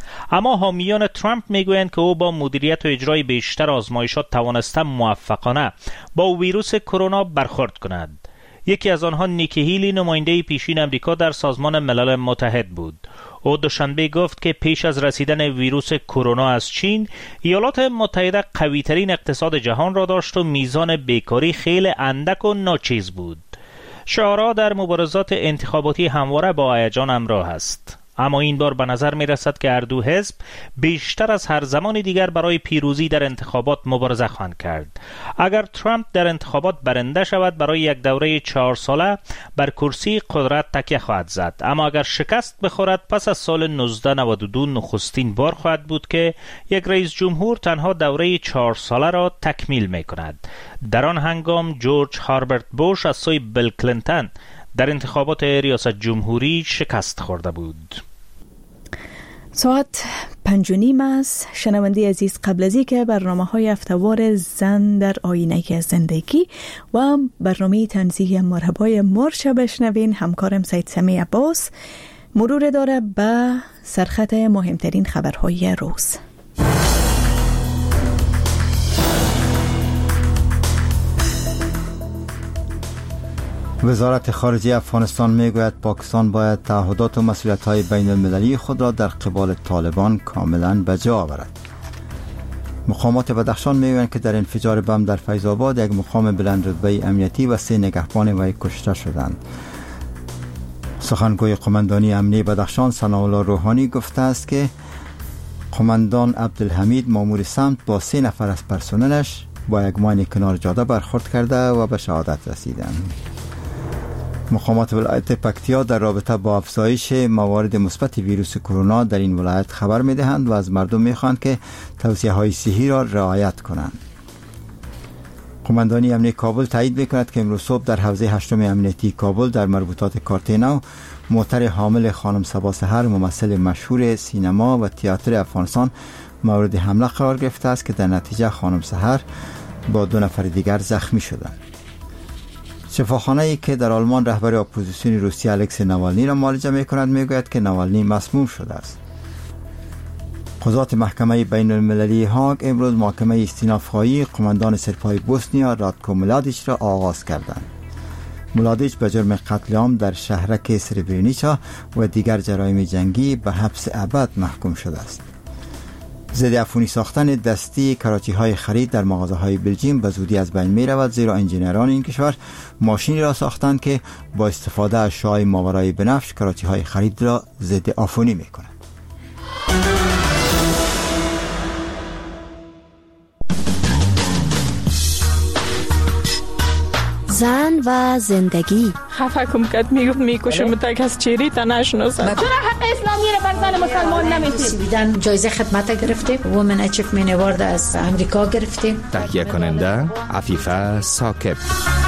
اما حامیان ترامپ میگویند که او با مدیریت و اجرای بیشتر آزمایشات توانسته موفقانه با ویروس کرونا برخورد کند. یکی از آنها نیکی هیلی، نماینده پیشین امریکا در سازمان ملل متحد بود. او دوشنبه گفت که پیش از رسیدن ویروس کرونا از چین، ایالات متحده قوی‌ترین اقتصاد جهان را داشت و میزان بیکاری خیلی اندک و ناچیز بود. شعارها در مبارزات انتخاباتی همواره با هیجان همراه است، اما این بار به نظر می رسد که هر دو حزب بیشتر از هر زمان دیگر برای پیروزی در انتخابات مبارزه خواهند کرد. اگر ترامپ در انتخابات برنده شود، برای یک دوره چهار ساله بر کرسی قدرت تکیه خواهد زد، اما اگر شکست بخورد، پس از سال نوزده نود و دو نخستین بار خواهد بود که یک رئیس جمهور تنها دوره چهار ساله را تکمیل می کند. در آن هنگام جورج هاربرت بوش از سوی بیل کلینتون در انتخابات ریاست جمهوری شکست خورده بود. ساعت پنج و نیم است. شنونده عزیز، قبل از اینکه برنامه های هفته‌وار زن در آینه زندگی و برنامه تنزیه مرحبای مرشا بشنوین، همکارم سید سمی عباس مرور داره به سرخط مهمترین خبرهای روز. وزارت خارجه افغانستان میگوید پاکستان باید تعهدات و مسئولیت‌های بین المللی خود را در قبال طالبان کاملا به جا آورد. مقامات بدخشان میگویند که در انفجار بم در فیض آباد یک مقام بلند رتبه امنیتی و سه نگهبان وی کشته شدند. سخنگوی قماندانی امنیتی بدخشان ثناءالله روحانی گفته است که قماندان عبدالحمید مامور سمت با سه نفر از پرسنلش با یک ماین کنار جاده برخورد کرده و به شهادت رسیدند. مقامات ولایت پکتیا در رابطه با افزایش موارد مثبت ویروس کرونا در این ولایت خبر می‌دهند و از مردم می‌خواهند که توصیه‌های صحی را رعایت کنند. قماندانی امنیتی کابل تایید می‌کند که امروز صبح در حوزه هشتم امنیتی کابل در مربوطات کارتینو موتر حامل خانم صبا سحر، ممثل مشهور سینما و تئاتر افغانستان، مورد حمله قرار گرفته است که در نتیجه خانم سحر با دو نفر دیگر زخمی شدند. شفاخانه‌ای که در آلمان رهبر اپوزیسیون روسیه الکسی ناوالنی را معالجه می‌کند میگوید که ناوالنی مسموم شده است. قضات محکمه بین المللی هاگ امروز محاکمه استیناف‌خواهی قماندان سپاه بوسنیا راتکو ملادیچ را آغاز کردند. ملادیچ به جرم قتل عام در شهرک سربرینیچا و دیگر جرایم جنگی به حبس ابد محکوم شده است. ضد عفونی ساختن دستی کراچی های خرید در مغازه های بلژیم به زودی از بین می رود، زیرا انجینران این کشور ماشینی را ساختند که با استفاده از شعاع ماورای بنفش کراچی های خرید را ضد عفونی می کند. زن و زندگی. خفه کم کد میگفت میکشم تک از چیری تا نشناسد. چرا حق اسلامی رو بر زن مسلمان نمیدید؟ جایزه خدمت گرفتیم، وومن اچیومنت اوارد از امریکا گرفتیم. تهیه کننده عفیفه ثاقب.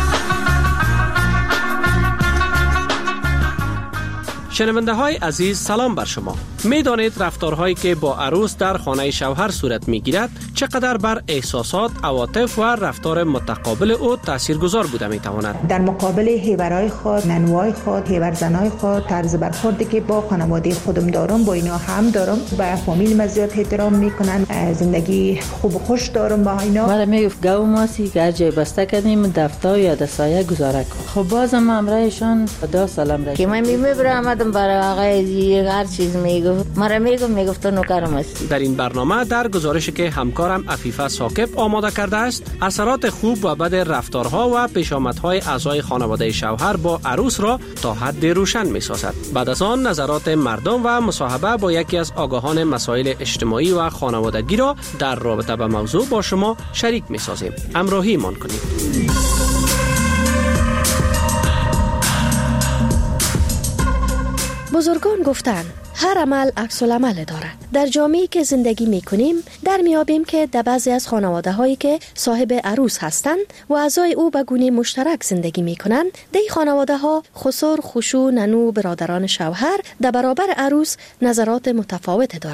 شنونده های عزیز، سلام بر شما. می دانید رفتارهایی که با عروس در خانه شوهر صورت می گیرد چقدر بر احساسات، عواطف و رفتار متقابل او تاثیرگذار بوده می تواند. در مقابل هیورای خود، ننوای خود، هیورزنای خود، طرز برخوردی که با خانواده خودم دارم با اینا هم دارم، با فامیل مزیات احترام میکنن، زندگی خوب و خوش دارم با اینا. مرا میگفت گاو ماسی که هر جای بسته کردیم دفتر یا دسایه گزاره کن. خب بازم امرایشان دو سالم رشد که من میبرم برای آقای زیر هر چیز میگفت، مرا میگفت میگفت تو نوکرم هستی. در این برنامه در گزارشی که همکارم عفیفه ثاقب آماده کرده است، اثرات خوب و بد رفتارها و پیشامدهای اعضای خانواده شوهر با عروس را تا حد روشن میسازد. بعد از آن نظرات مردم و مصاحبه با یکی از آگاهان مسائل اجتماعی و خانوادگی را در رابطه با موضوع با شما شریک میسازیم. همراهی مان کنید. بزرگان گفتن هر عمل عکس العمل دارد. در جامعه‌ای که زندگی می‌کنیم در میابیم که در بعضی از خانواده‌هایی که صاحب عروس هستند و اعضای او به گونه مشترک زندگی می‌کنند، در این خانواده‌ها خسر، خشو، ننو، برادران شوهر در برابر عروس نظرات متفاوت دارند.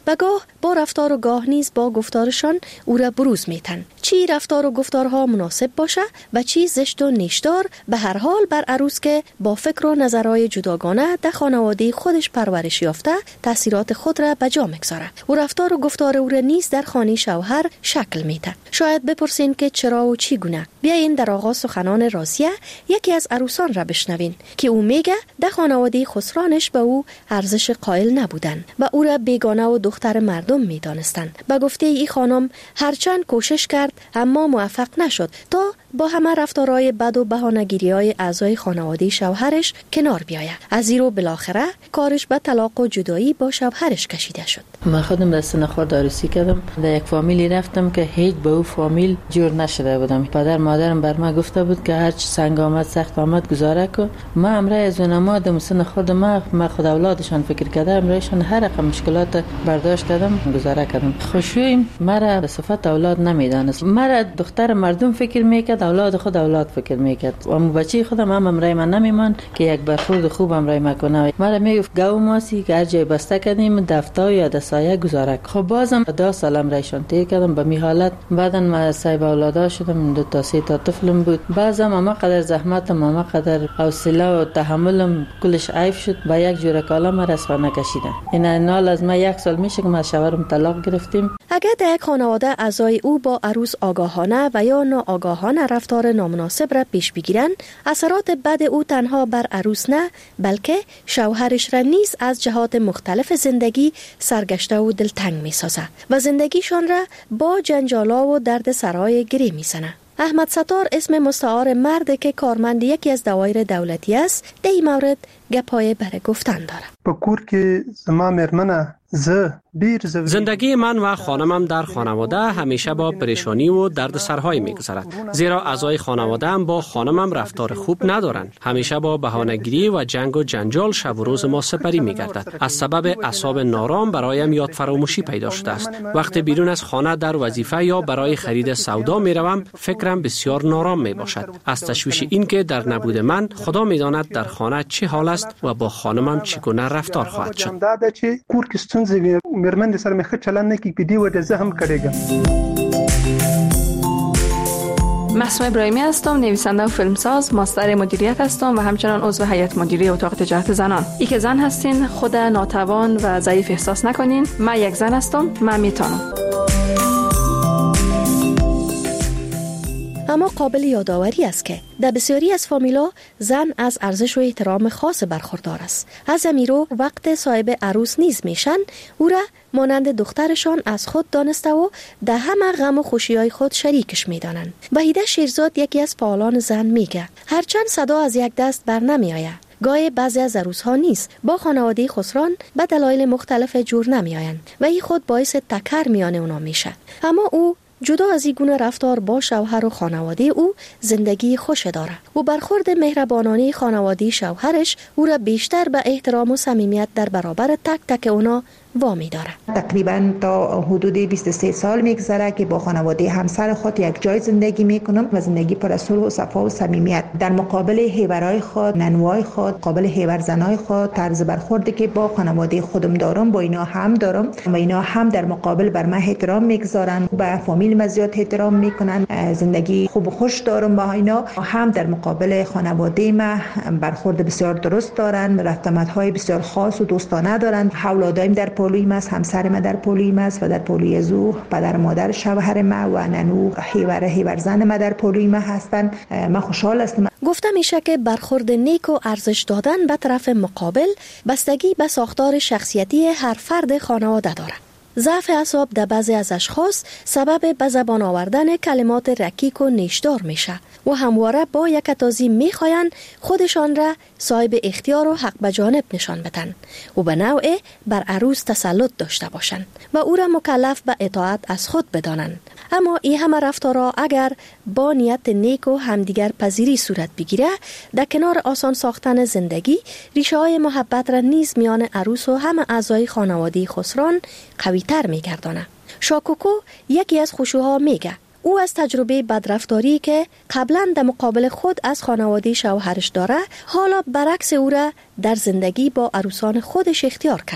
و گاه با رفتار و گاه نیز با گفتارشان او را بروز میتن. چی رفتار و گفتارها مناسب باشه و چی زشت و نیشدار، به هر حال بر عروس که با فکر و نظرهای جداگانه در خانواده خودش پرورش یافته تاثیرات خود را به جا میگذاره و رفتار و گفتار او را نیز در خانه شوهر شکل میده. شاید بپرسین که چرا و چی گونه؟ بیاین در آغاز سخنان رازیه یکی از عروسان را بشنوین که او میگه در خانواده خسرانش به او ارزش قائل نبودن و او را بیگانه و دختر مردم میدانستن. به گفته ای خانم هرچند کوشش کرد اما موفق نشد تا با همه رفتارهای بد و بهانه‌گیری‌های اعضای خانواده شوهرش کنار بیاید. از این رو بالاخره کارش به طلاق و جدایی با شوهرش کشیده شد. من خودم در سن خود عروسی کردم، در یک فامیلی رفتم که هیچ به او فامیل جور نشده بودم. پدر مادرم بر من گفته بود که هر چی سنگ آمد سخت آمد گذاره کن. ما امرای از اونما در سن خود ما ما خود اولادشان فکر کردم، امرایشان هر رقم مشکلات برداشت کردم گذاره کردم. خوشویم مرا به صفت اولاد نمیدانست، مرا دختر مردم فکر میکرد، اولاد خود اولاد فکر میکرد. و ام بچی خودم هم امرای من نمیمان که یک برخورد خوب امرای ما کنه. مرا میگفت گاو ماسی که هر جای بسته کردیم دفتر یا دسایه گذاره. خب بازم دو سال امرایشان تیر کردم به می حالت. بعدن ما صاحب اولادا شدم، دو تا سه تا طفلم بود. بعضم اما قدر زحمتم اما قدر حوصله و تحملم کلش عیب شد، با یک جوره کالا ما رسوا نکشیدم. این نال از ما یک سال میشه که ما شوهرم طلاق گرفتیم. اگر در یک خانواده اعضای او با عروس آگاهانه و یا ناآگاهانه رفتار نامناسب را پیش بگیرند، اثرات بد او تنها بر عروس نه بلکه شوهرش را نیز از جهات مختلف زندگی سرگشته و دلتنگ می سازه و زندگیشان را با جنجالا و درد سرای گری می زنه. احمد ستار اسم مستعار مرد که کارمند یکی از دوایر دولتی است، در این مورد گپای برای گفتن داره. با کور که زما مرمنه ز زندگی من و خانمم در خانواده همیشه با پریشانی و درد سرهایی میگذرد، زیرا اعضای خانواده هم با خانمم رفتار خوب ندارند. همیشه با بهانه‌گیری و جنگ و جنجال شب و روز ما سپری میگردد. از سبب اعصاب نارام برایم یاد فراموشی پیدا شده است. وقتی بیرون از خانه در وظیفه یا برای خرید سودا میروم فکرم بسیار نارام می باشد، از تشویش این که در نبود من خدا میداند در خانه چه حال است و با خانمم چگونه رفتار خواهد شد. مرمن سره مخه چلن نکی که دی و زه هم کړيګم. محسوم ابراهیمی هستم، نویسنده و فیلمساز، ماستر مدیریت هستم و همچنان عضو هیئت مدیره اتاق تجارت زنان. ای که زن هستین خود ناتوان و ضعیف احساس نکنین. من یک زن هستم، من میتونم. اما قابل یادآوری است که در بسیاری از فامیلا زن از ارزش و احترام خاص برخوردار است. از امیرو وقت صاحب عروس نیز میشن او را مانند دخترشان از خود دانسته و در همه غم و خوشی‌های خود شریکش میدانند. وحیده شیرزاد یکی از فعالان زن میگه هرچند صدا از یک دست بر نمی آید، گاهی بعضی از عروس‌ها نیز با خانواده خسران به دلایل مختلف جور نمی آیند و این خود باعث تکر میان اونا میشه. اما او جدا از این گونه رفتار با شوهر و خانواده او زندگی خوش داره و برخورد مهربانانه خانواده شوهرش او را بیشتر به احترام و صمیمیت در برابر تک تک اونا وامی داره. تقریبا تا حدود بیست و سه سال میگذره که با خانواده همسر خود یک جای زندگی میکنم و زندگی پر از صلح و صفا و صمیمیت. در مقابل هیورای خود، ننوای خود، قابل هیور زنای خود، طرز برخوردی که با خانواده خودم دارم با اینا هم دارم و اینا هم در مقابل بر من احترام میگذارن، به فامیل مزیات احترام میکنن، زندگی خوب و خوش دارم با اینا. هم در مقابل خانواده ما برخورد بسیار درست دارن، رفتمت‌های بسیار خاص و دوستانه دارن. اولادایم در پولویم است، همسر ما در پولویم است و در پولوی زو پدر مادر شوهر ما و ننو هیور هیور زن ما در پولوی ما هستن. ما خوشحال هستم. گفته میشه که برخورد نیک و ارزش دادن به طرف مقابل بستگی به ساختار شخصیتی هر فرد خانواده داره. ضعف اعصاب در بعضی از اشخاص سبب به زبان آوردن کلمات رکیک و نیشدار میشه و همواره با یک تازی میخواین خودشان را صاحب اختیار و حق به جانب نشان بدن و به نوعی بر عروس تسلط داشته باشند و او را مکلف به اطاعت از خود بدانند. اما این همه رفتارها اگر با نیت نیک و همدیگر پذیری صورت بگیره، در کنار آسان ساختن زندگی ریشه های محبت را نیز میان عروس و همه اعضای خانواده خسران قوی تر میگردانه. شاکوکو یکی از خشوها میگه او از تجربه بدرفتاری که قبلا در مقابل خود از خانواده شوهرش داره، حالا برعکس او را در زندگی با عروسان خودش اختیار کرده.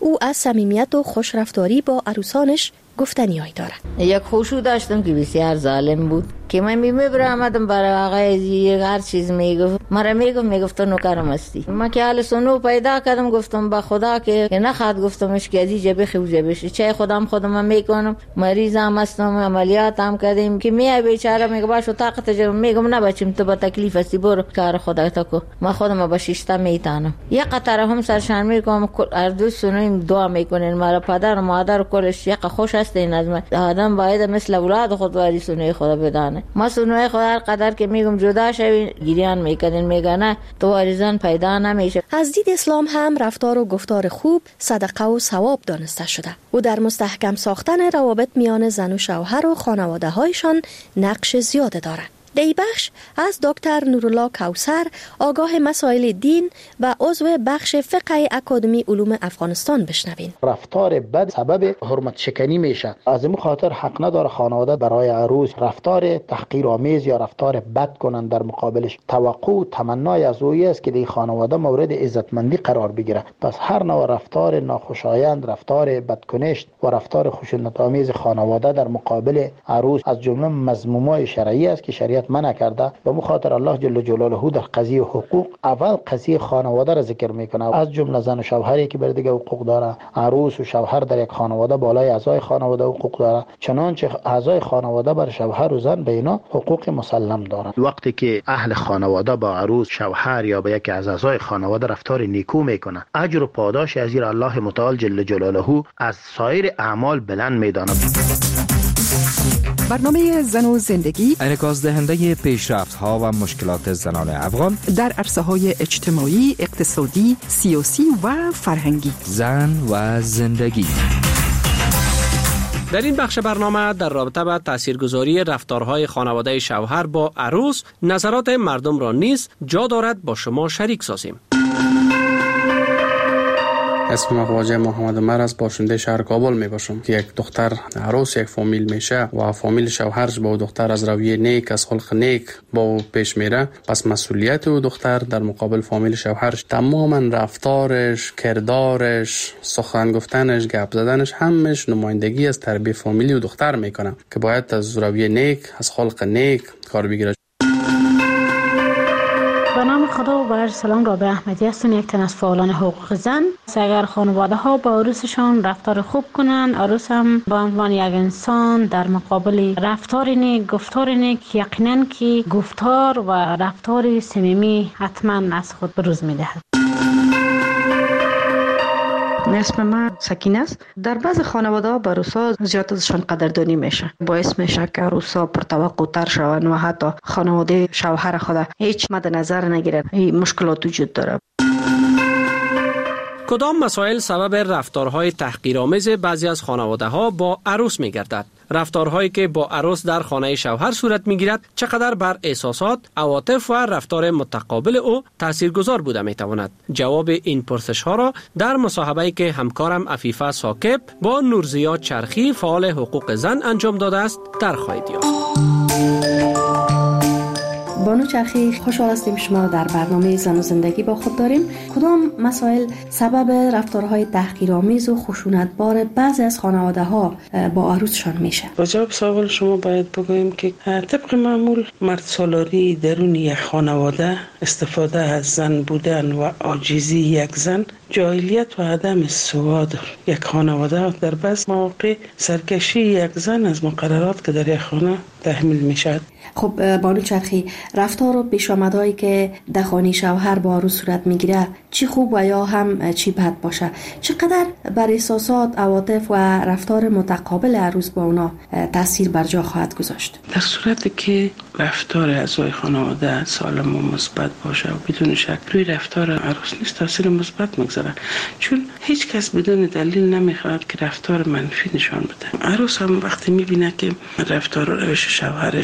او از صمیمیت و خوشرفتاری با عروسانش گفتنیایی داره. یک خوشو داشتم که بسیار ظالم بود که من میبرم آمدم برای آقای هر چیز میگفت، مرا میگفت میگفت تو نوکرم هستی. من که حال سنو پیدا کردم گفتم با خدا که نخواد، گفتمش که ازی جبه خو جبش چای خودم خودم میکنم، مریضم هستم، عملیات هم کردیم که میای بیچاره میگه باشو طاقت جم، میگم نه بچم تو با تکلیف هستی برو کار خودت کو، من خودم با شیشتا میتونم. یک قطره هم سرشان میکنم، هر دو سنو دعا میکنین مرا پدر و مادر کلش یک خوش هستین از من. آدم باید مثل اولاد خود واری سنوی خدا بدانه. ما سنوی خدا هر قدر که میگم جدا شوین گریان میکنین، میگه نه تو واریزان پیدا نمیشه. از دید اسلام هم رفتار و گفتار خوب صدقه و ثواب دانسته شده و در مستحکم ساختن روابط میان زن و شوهر و خانواده هایشان نقش زیاده دارد. دی بخش از دکتر نورالله کوثر، آگاه مسائل دین و عضو بخش فقه اکادمی علوم افغانستان بشنوین. رفتار بد سبب حرمت شکنی میشه. از این خاطر حق نداره خانواده برای عروس رفتار تحقیرآمیز یا رفتار بد کنن. در مقابلش توقع و تمنای از اویی است که دی خانواده مورد عزتمندی قرار بگیره. پس هر نوع رفتار ناخوشایند، رفتار بدکنشت و رفتار خشونت‌آمیز خانواده در مقابل عروس از جمله مذمومای شرعی است که شریعت منع کرده. به مخاطر الله جل جلاله در قضیه حقوق اول قضیه خانواده را ذکر میکنه، از جمله زن و شوهری که بر دیگه حقوق داره. عروس و شوهر در یک خانواده بالای اعضای خانواده حقوق داره، چنانچه اعضای خانواده بر شوهر و زن به اینا حقوق مسلم دارن. وقتی که اهل خانواده با عروس، شوهر یا با یک از اعضای خانواده رفتار نیکو میکنه، اجر و پاداش از زیر الله متعال جل جلاله از سایر اعمال بلند میدانه. برنامه زن و زندگی انعکاس دهنده پیشرفت ها و مشکلات زنان افغان در عرصه های اجتماعی، اقتصادی، سیاسی و فرهنگی. زن و زندگی. در این بخش برنامه در رابطه با تاثیرگذاری رفتارهای خانواده شوهر با عروس نظرات مردم را نیز جا دارد با شما شریک سازیم. اسم من خواجه محمد عمر از باشنده شهر کابل می باشم که یک دختر عروس یک فامیل میشه و فامیل شوهرش با دختر از رویه نیک، از خلق نیک با او پیش میره، پس مسئولیت او دختر در مقابل فامیل شوهرش تماما رفتارش، کردارش، سخن گفتنش، گپ زدنش همش نمایندگی از تربیت فامیلی و دختر میکنه که باید از رویه نیک، از خلق نیک کار بگیره. به نام خدا و بر سلام، رابعه احمدی هستم، یک تن از فعالان حقوق زن. اگر خانواده ها با عروسشان رفتار خوب کنن، عروس هم به عنوان یک انسان در مقابل رفتار نیک، گفتار نیک، یقینا که گفتار و رفتار صمیمی حتما از خود بروز میدهد. اسم من سکینه است. در بعض خانواده‌ها به عروس‌ها زیاد ازشان قدردانی میشه، باعث میشه که عروس‌ها پرتوقع تر شوند و حتی خانواده شوهر خود هیچ مد نظر نگیرند. این مشکلات وجود داره. کدام مسائل سبب رفتارهای تحقیرآمیز بعضی از خانواده‌ها با عروس می‌گردد؟ رفتارهایی که با عروس در خانه شوهر صورت می‌گیرد چقدر بر احساسات، عواطف و رفتار متقابل او تاثیرگذار بوده می‌تواند؟ جواب این پرسش‌ها را در مصاحبه‌ای که همکارم عفیفه ساکب با نورزیا چرخی فعال حقوق زن انجام داده است در خواهید یافت. بانو چرخی، خوشحال هستیم شما را در برنامه زن و زندگی با خود داریم. کدام مسائل سبب رفتارهای تحقیرآمیز و خشونتبار بعضی از خانواده ها با عروسشان میشه؟ با جواب سوال شما باید بگوییم که طبق معمول مرد سالاری درون یک خانواده، استفاده از زن بودن و عاجزی یک زن، جاهلیت و عدم سواد یک خانواده، در بعض مواقع سرکشی یک زن از مقررات که در یک خانه تحمیل میشد. خب بانو چرخی، رفتار و پیشامدهایی که در خانه شوهر با عروس صورت میگیره چی خوب و یا هم چی بد باشه، چقدر بر احساسات، عواطف و رفتار متقابل عروس با اونا تاثیر بر جا خواهد گذاشت؟ در صورتی که رفتار اعضای خانواده سالم و مثبت باشه و بدون شک روی رفتار عروس نیست تاثیر مثبت میگذاره، چون هیچ کس بدون دلیل نمیخواد که رفتار منفی نشان بده. عروس هم وقتی میبینه که رفتار و روش شوهرش یا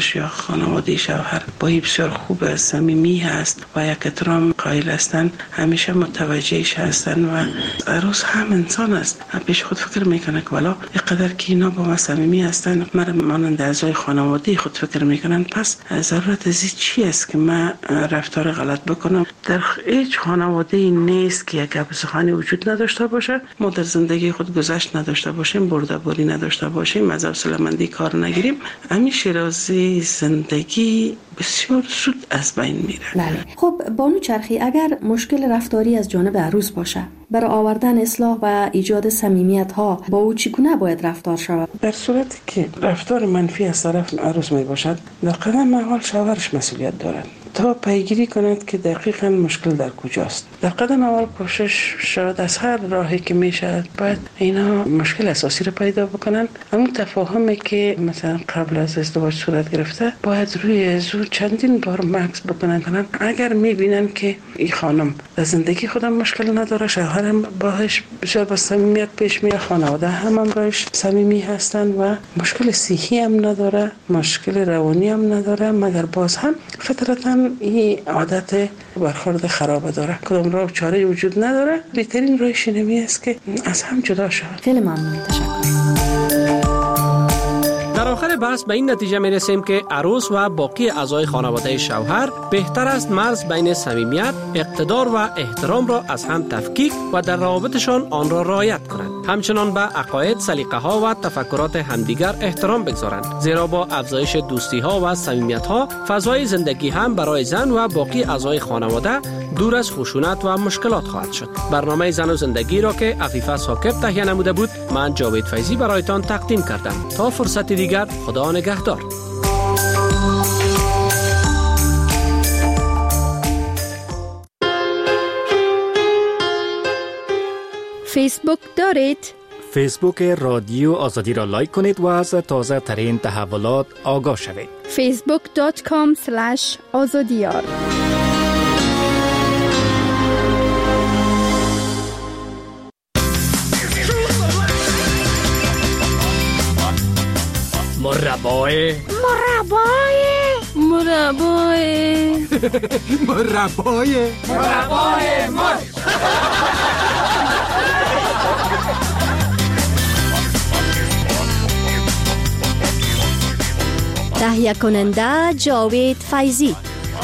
خانواده شوهر با بسیار خوب است، صمیمی هست و یک احترام قائل هستند، همیشه متوجهش هستند و عروس هم انسان است، پیش خود فکر میکنه که والا اینقدر که اینا با ما صمیمی هستند، مرا مانند اعضای خانواده خود فکر میکنن، پس ضرورت از این چی است که من رفتار غلط بکنم؟ در هیچ خانواده نیست که یک گپ سخنی وجود نداشته باشه، ما در زندگی خود گذشت نداشته باشیم، برده‌باری نداشته باشیم، از حوصله‌مندی کار نگیریم، همین شیرازی زندگی بسیار زود از بین میره. بله. خب بانو چرخی، اگر مشکل رفتاری از جانب عروس باشه، برای آوردن اصلاح و ایجاد صمیمیت ها با او چگونه باید رفتار شود؟ در صورتی که رفتار منفی از طرف عروس می باشد، در قدم اول شوهرش مسئولیت دارد تا پیگیری کند که دقیقاً مشکل در کجاست. در قدم اول کوشش شود از هر راهی که میشد باید اینا مشکل اساسی رو پیدا بکنن. همون تفاهمی که مثلا قبل از ازدواج صورت گرفته باید روی زود چندین بار مکس بکنن کنن. اگر میبینن که این خانم در زندگی خودم مشکل نداره، شوهرم باهاش بسیار با صمیمیت پیش میره، خانواده هم همراهش صمیمی هستن و مشکل صحی هم نداره، مشکل روانی هم نداره، مگر باز هم فطرتاً این عادت برخورد خراب داره، کدام راه چاره وجود نداره، بهترین راه شنمی است که از هم جدا شود. خیلی ممنون، تشکر. در آخر بحث به این نتیجه می رسیم که عروس و باقی اعضای خانواده شوهر بهتر است مرز بین صمیمیت، اقتدار و احترام را از هم تفکیک و در روابطشان آن را رعایت کنند. همچنان به عقاید، سلیقه ها و تفکرات همدیگر احترام بگذارند، زیرا با افزایش دوستی ها و صمیمیت ها فضای زندگی هم برای زن و باقی اعضای خانواده دور از خشونت و مشکلات خواهد شد. برنامه زن و زندگی را که عفیفه ثاقب تهیه نموده بود، من جاوید فیضی برایتان تقدیم کردم. تا فرصت دیگر، خدا نگهدار. فیسبوک دارید؟ فیسبوک رادیو آزادی را لایک کنید و از تازه ترین تحولات آگاه شوید. فیسبوک دات کام اسلش آزادیار. مربای مربای مربای مربای مربای مر تهیه کننده جاوید فیضی.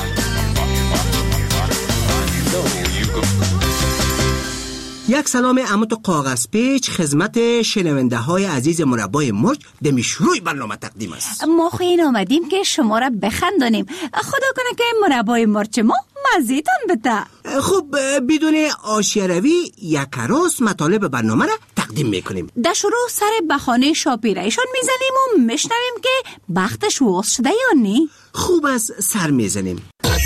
یک سلام اموت کاغذ پیچ خدمت شنونده های عزیز مربای مرچ دمی شروع برنامه تقدیم است. ما خیلی آمدیم که شما را بخندانیم، خدا کنه که مربای مرچ ما مزیتان بده. خب بدون آشیه روی یک راست مطالب برنامه را تقدیم میکنیم. در شروع سر بهانه شاپیرایشان میزنیم و میشنویم که بختش واس شده یا نی. خوب است سر میزنیم.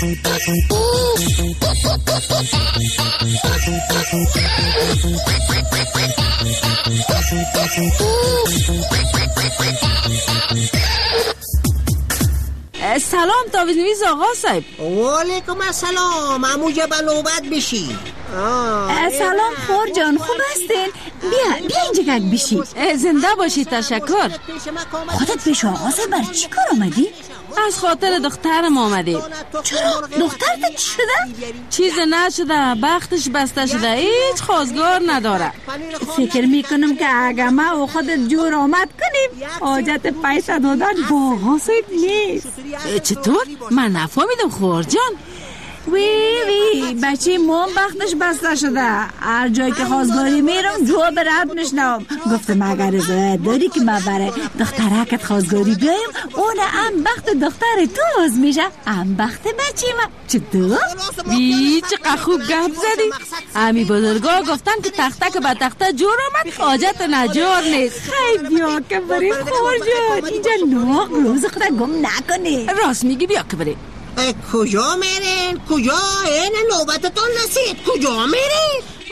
سلام تاویزنویز آقا صاحب. وعلیکم السلام. اموجه به نوبت بشی. سلام خور جان، خوب هستین؟ بیا بیا اینجا گگ بشی. زنده باشی. تشکر. خودت پیش آقا صاحب بر چی کار آمدی؟ از خاطر دخترم آمدی. چرا؟ دخترت چی شده؟ چیز نشده، بختش بسته شده، هیچ خواستگار نداره. فکر میکنم که اگه ما و خودت جور آمد کنیم حاجت پیسه دادن با آقا صاحب نیست. چطور؟ من نفهمیدم خور جان. وی وی بچه موم بختش بسته شده، هر جایی که خواستگاری میرم جو برد میشنم. گفتم اگر رضایت داری که من برای دخترکت خواستگاری بیایم، اون هم بخت دختر تو باز میشه، هم بخت بچه من. چطور؟ وی چقدر خوب گپ زدی. امی بزرگا گفتن که تخته که به تخته جور آمد حاجت نجار نیست. خیلی بیا که بریم خور جان، اینجا ناق روز خدا گم نکنی. راست میگی، بیا که بریم. کجا میرین؟ کجا؟ این نوبتتون نسید. کجا میرین؟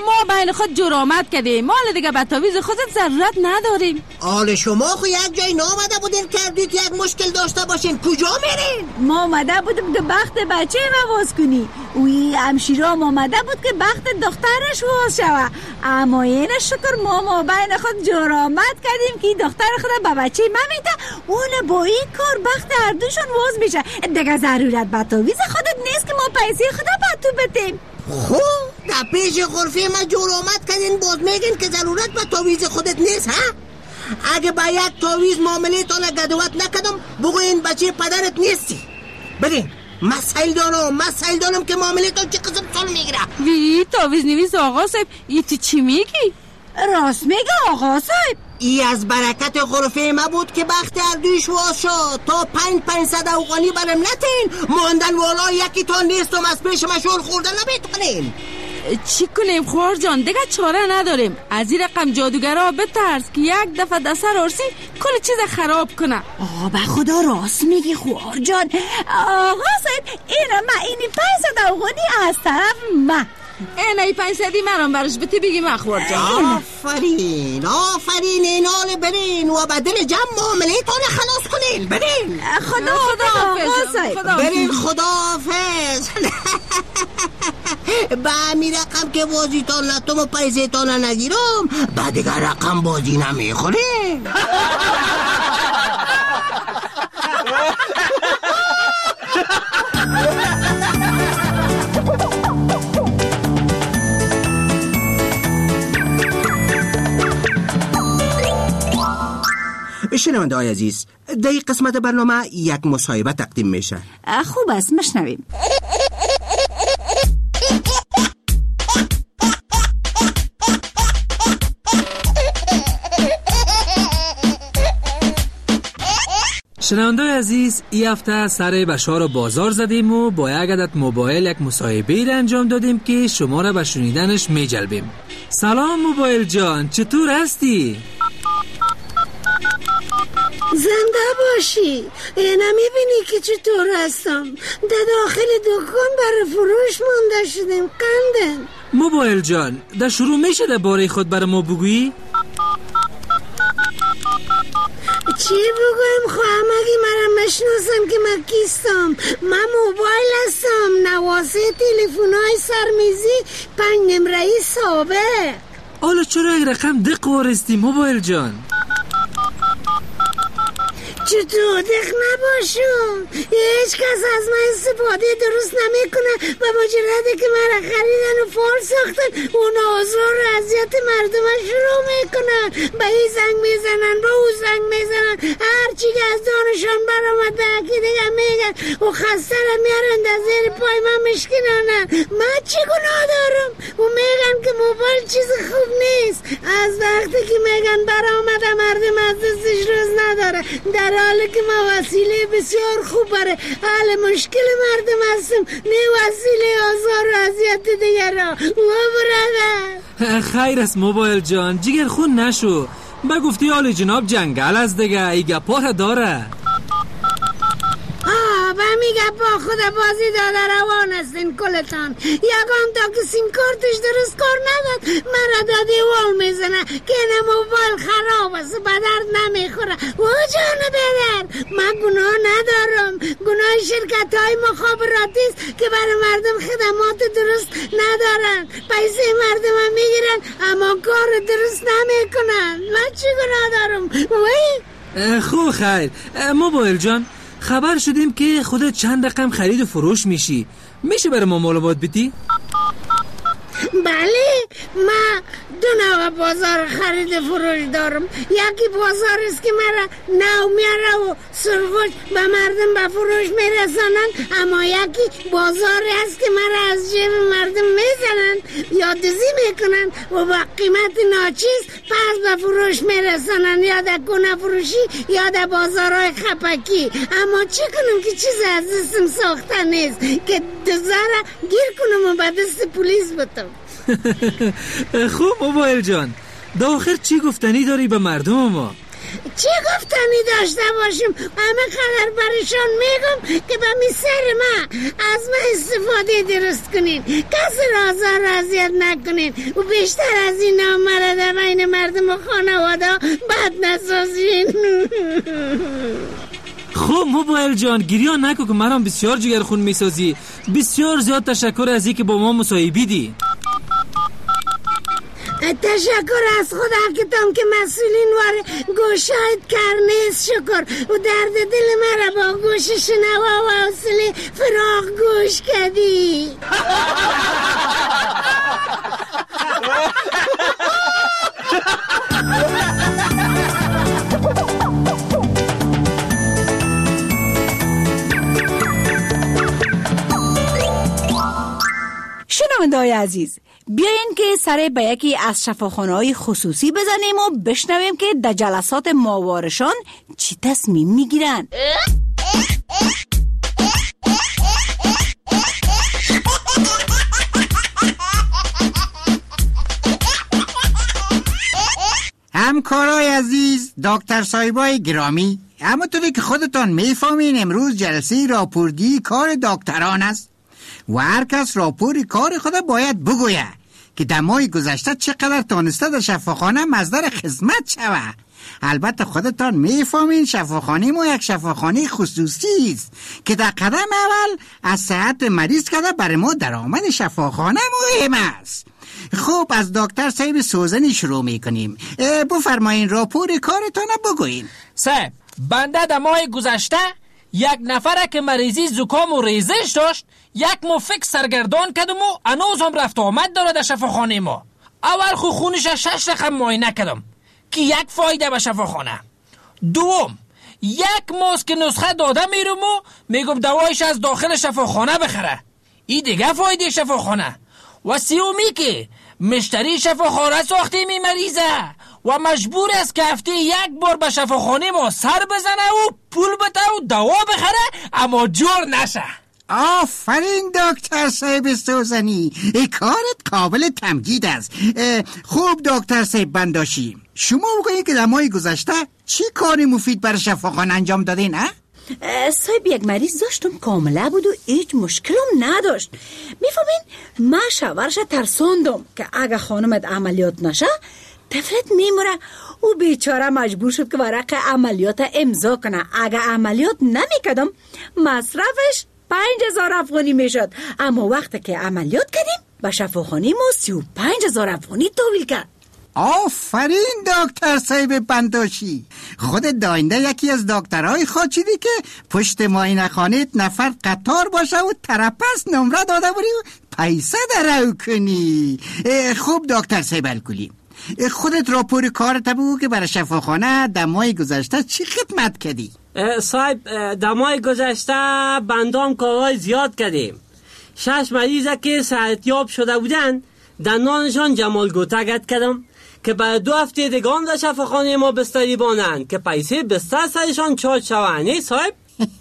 ما بین خود جرامت کردیم، ما دیگه به تعویض خودت ضرورت نداریم. آل شما خو یک جای نامده بودین کردید یک مشکل داشته باشین، کجا میرین؟ ما آمده بودیم که بخت بچه ما باز کنی، وی همشیرام آمده بود که بخت دخترش باز شوه، اما این شکر ما ما بین خود جرامت کردیم که دختر خود به بچه ما میده، اون با این کار بخت هر دوشون باز میشه. دیگه ضرورت به تعویض خودت نیست که ما پیسه خدا به تو بدیم. خب در پیش غرفه ما جرامت کردین، باز میگین که ضرورت به تعویض خودت نیست ها؟ اگه با یک تعویض معامله تان گدوت نکردم بگوین بچه پدرت نیستی. برین مسائل دارم مسائل دارم که معامله تان چه قسم سال میگیره. وی تعویض نویس آقا صاحب، ای تو چی میگی؟ راست میگه آقا صاحب. ای از برکت غرفه ما بود که بخت اردویش واز شد. تا پنج پنجصد اوغانی برم نتین، ماندن والا یکی تا نیستم، از پیش مشغول خوردن نمیتونین. چی کنیم خوار جان؟ دیگه چاره نداریم. از این رقم جادوگرها بترس که یک دفعه دست رارسی کل چیز خراب کنه. آه به خدا راست میگی خوار جان. آقا صاحب اینا ما اینی پنجصد اوغانی از طرف ما، اینای پنجصدی مرام براش بتی بگی مخور جان. آفرین آفرین، اینال برین و بدل جمع معامله تان خلاص کنین. برین خدا خدا برین خدا حافظ. با می رقم که بازی تان لطم و پیسه تان نگیرم، با دیگر رقم بازی نمیخوریم. شنونده های عزیز، در این قسمت برنامه یک مصاحبه تقدیم میشه. خوب است مشنویم. شنونده عزیز، این هفته سر بشار بازار زدیم و با یک عدد موبایل یک مصاحبه را انجام دادیم که شما را به شنیدنش میجلبیم. سلام موبایل جان، چطور هستی؟ زنده باشی. اینا میبینی که چطور هستم؟ در داخل دکان برای فروش مونده شدیم قندن. موبایل جان، در شروع میشه در باره خود برای ما بگویی؟ چی بگویم خواهم؟ اگه مرا مشناسم که من کیستم. من موبایل هستم، نواسه تلفن های سرمیزی پنج نمره سابق. حالا چرا یک رقم دق وارستی موبایل جان؟ چطور دق نباشم؟ هیچ کس از من استفاده درست نمیکنه و مجرده که مرا خریدن و فال ساختن اون آزار و اذیت مردم شروع میکنن. به این زنگ میزنن به اون زنگ میزنن، هرچی که از دانشان برامد به یکی دیگه میگن و خسته را میارن در زیر پای من مشکنانن. من چی گناه دارم؟ و میگن که موبایل چیز خوب نیست. از وقتی که میگن برامد مردم از دستش روز نداره، در حالی که ما وسیله بسیار خوب برای حل مشکل مردم هستم، نه وسیله آزار و اذیت دیگر را. و برادر خیر است موبایل جان، جگر خون نشو. با گفتی حال جناب جنگل از دیگه ای گپا داره. آه و میگه با خدا بازی داده روان هستین کلتان. یکان تا که سیم کارتش درست کار نداد مرا دادی وال میزنه که اینه موبایل خراب است به درد نمیخوره. و جان بدر من گناه ندارم، گناه شرکت های مخابراتی است که برای مردم خدمات درست ندارن، پیسه مردم هم میگیرن اما کار درست نمیکنن. من چی گناه دارم؟ وی خوب خیر موبایل جان، خبر شدیم که خودت چند رقم خرید و فروش میشی، میشه برای ما معلومات بدی؟ بله، من دو نوع بازار خرید فروش دارم. یکی بازار است که مرا نو میاره و سرخوش به مردم به فروش میرسانن، اما یکی بازار است که مرا از جیب مردم میزنن یا دزی میکنن و با قیمت ناچیز پس به فروش میرسانن، یا در گونه فروشی یا در بازارهای خپکی. اما چی کنم که چیز از دستم ساخته نیست که دوزاره گیر کنم و به دست پولیس بتم. خوب موبایل جان، دا آخر چی گفتنی داری به مردم ما؟ چه گفتنی داشته باشیم همه قدر برشان میگم که به می سر ما از ما استفاده درست کنین، کسی را آزار اذیت نکنین و بیشتر از این نامرده بین مردم و خانواده بد نسازین. خب موبایل جان گریان نکن که مرام بسیار جگر خون میسازی. بسیار زیاد تشکر از این که با ما مصاحبی دی. تشکر از خدا که تام که مسئولین وار گوشاید کرنیز شکر و درد دل مرا با گوش شنوا و حوصله فراغ گوش کردی. شنونده‌های عزیز، بیاین که سر به یکی از شفاخانه‌های خصوصی بزنیم و بشنویم که در جلسات ماوارشان چی تصمیم میگیرن. همکارای عزیز، دکتر صاحبای گرامی، همونطوری که خودتان میفهمین امروز جلسه راپوردی کار دکتران است و هر کس راپور کار خود باید بگوید که در ماه گذشته چقدر تانسته در شفاخانه مصدر خدمت شود. البته خودتان میفهمین شفاخانه ما یک شفاخانه خصوصی است که در قدم اول از صحت مریض کده برای ما درآمد شفاخانه مهم است. خب از دکتر صاحب سوزنی شروع میکنیم. بفرمایین راپور کارتان بگوین. صاحب، بنده در ماه گذشته یک نفره که مریضی زکام و ریزش داشت یک مفک سرگردان کردم و انوز هم رفت آمد داره در شفاخانه ما. اول خو خونش شش رقم معاینه کردم که یک فایده به شفاخانه. دوم، یک ماست که نسخه داده میرم و میگم دوایش از داخل شفاخانه بخره. این دیگه فایده شفاخانه. و سیومی که مشتری شفاخانه ساخته می مریضه و مجبور است که هفته یک بار به شفاخانه ما سر بزنه و پول بده و دوا بخره اما جور نشه. آفرین دکتر صاحب سوزنی، کارت قابل تمجید است. خوب دکتر صاحب بنداشی، شما بگویید که در ماه گذشته چی کاری مفید برای شفاخانه انجام دادین؟ ها؟ صاحب یک مریض داشتم کامله بود و هیچ مشکلم نداشت. میفهمین ما شوهرش ترساندم که اگه خانمت عملیات نشه طفلت میموره. او بیچاره مجبور شد که ورق عملیات امضا کنه. اگه عملیات نمیکردم مصرفش پنج هزار افغانی میشد، اما وقتی که عملیات کردیم به شفاخانه ما سی و پنج هزار افغانی تحویل کرد. آفرین دکتر صاحب بنداشی، خود داینده یکی از دکترهای خاچیدی که پشت معاینه خانه نفر قطار باشه و ترپس نمره داده بری و پیسه درو کنی. خوب دکتر صاحب الکلی، خودت راپور کارت بگو که برای شفاخانه در ماه گذشته چی خدمت کردی؟ صاحب در ماه گذشته بندام کارهای زیاد کردیم. شش مریضه که صحتیاب شده بودن در نانشان جمال گوتگت کردم که برای دو هفته دیگان در شفاخانه ما بستری بانند که پیسه بستر سرشان چارج شوند. صاحب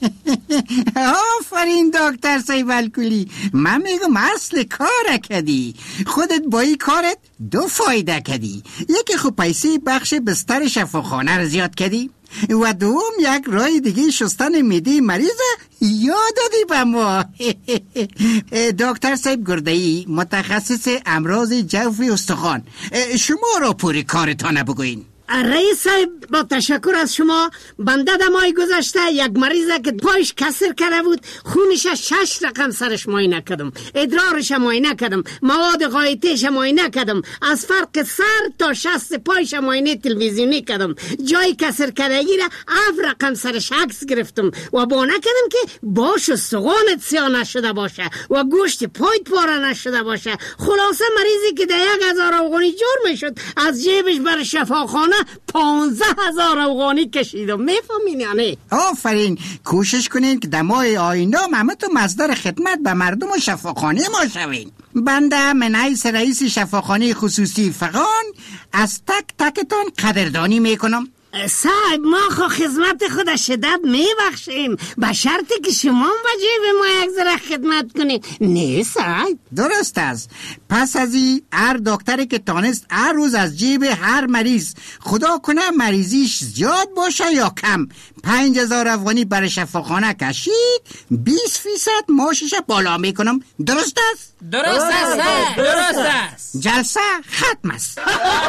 آفرین دکتر صاحب الکلی، من میگم اصل کار کردی. خودت با این کارت دو فایده کردی. یکی خب پیسه بخش بستر شفاخانه رو زیاد کردی و دوم یک راه دیگه شستن معده مریض یاد دادی به ما. دکتر صاحب گرده‌ای، متخصص امراض جوف استخوان، شما را پوری کارتان بگوین. رئیس صاحب با تشکر از شما، بنده در ماه گذشته یک مریضه که پایش کسر کرده بود خونش شش رقم سرش معاینه کردم، ادرارش معاینه کردم، مواد غایطیش معاینه کردم، از فرق سر تا شست پایش معاینه تلویزیونی کردم، جای کسر کردگی را هفت رقم سرش عکس گرفتم و بانه کردم که باش و سغانت سیاه نشده باشه و گوشت پایت پاره نشده باشه. خلاصه مریضی که در یک هزار افغانی جور میشد از جیبش بر شفاخانه پانزده هزار افغانی کشیدم. میفهمین یعنی؟ آفرین، کوشش کنین که در ماه آینده همه تو مصدر خدمت به مردم و شفاخانه ما شوین. بنده من حیث رئیس شفاخانه خصوصی فغان از تک تکتان قدردانی میکنم صاحب ما خو خدمت خود شدت میبخشیم به شرطی که شما وجه به ما یک ذره خدمت کنید. نه صاحب؟ درست است. پس از این هر دکتری که تانست هر روز از جیب هر مریض، خدا کنه مریضیش زیاد باشه یا کم، پنج هزار افغانی برای شفاخانه کشید، بیست فیصد معاشش بالا میکنم. درست است؟ درست است. درست است. جلسه ختم است.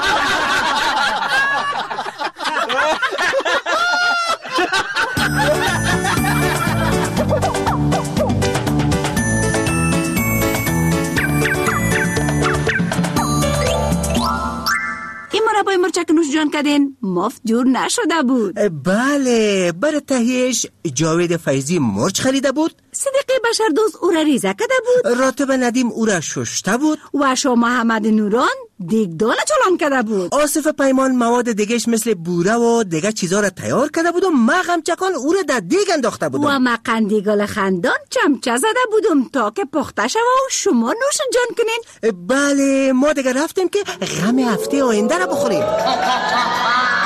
مربای مرچک نوش جان کردین مفت جور نشده بود. بله، بر تهیش جاوید فیضی مرچ خریده بود، صدیقی بشردوست او را ریزه کرده بود، راتب ندیم او را ششته بود و شاه محمد نوران دیگدان چلان کرده بود. آصف پیمان مواد دیگهش مثل بوره و دیگه چیزا را تیار کرده بود و ما غمچکان او را در دیگ انداخته بودم و ما قندیگل خندان چمچه زده بودم تا که پخته شود و شما نوش جان کنین. بله، ما دیگه رفتیم که غم هفته آینده را بخوریم.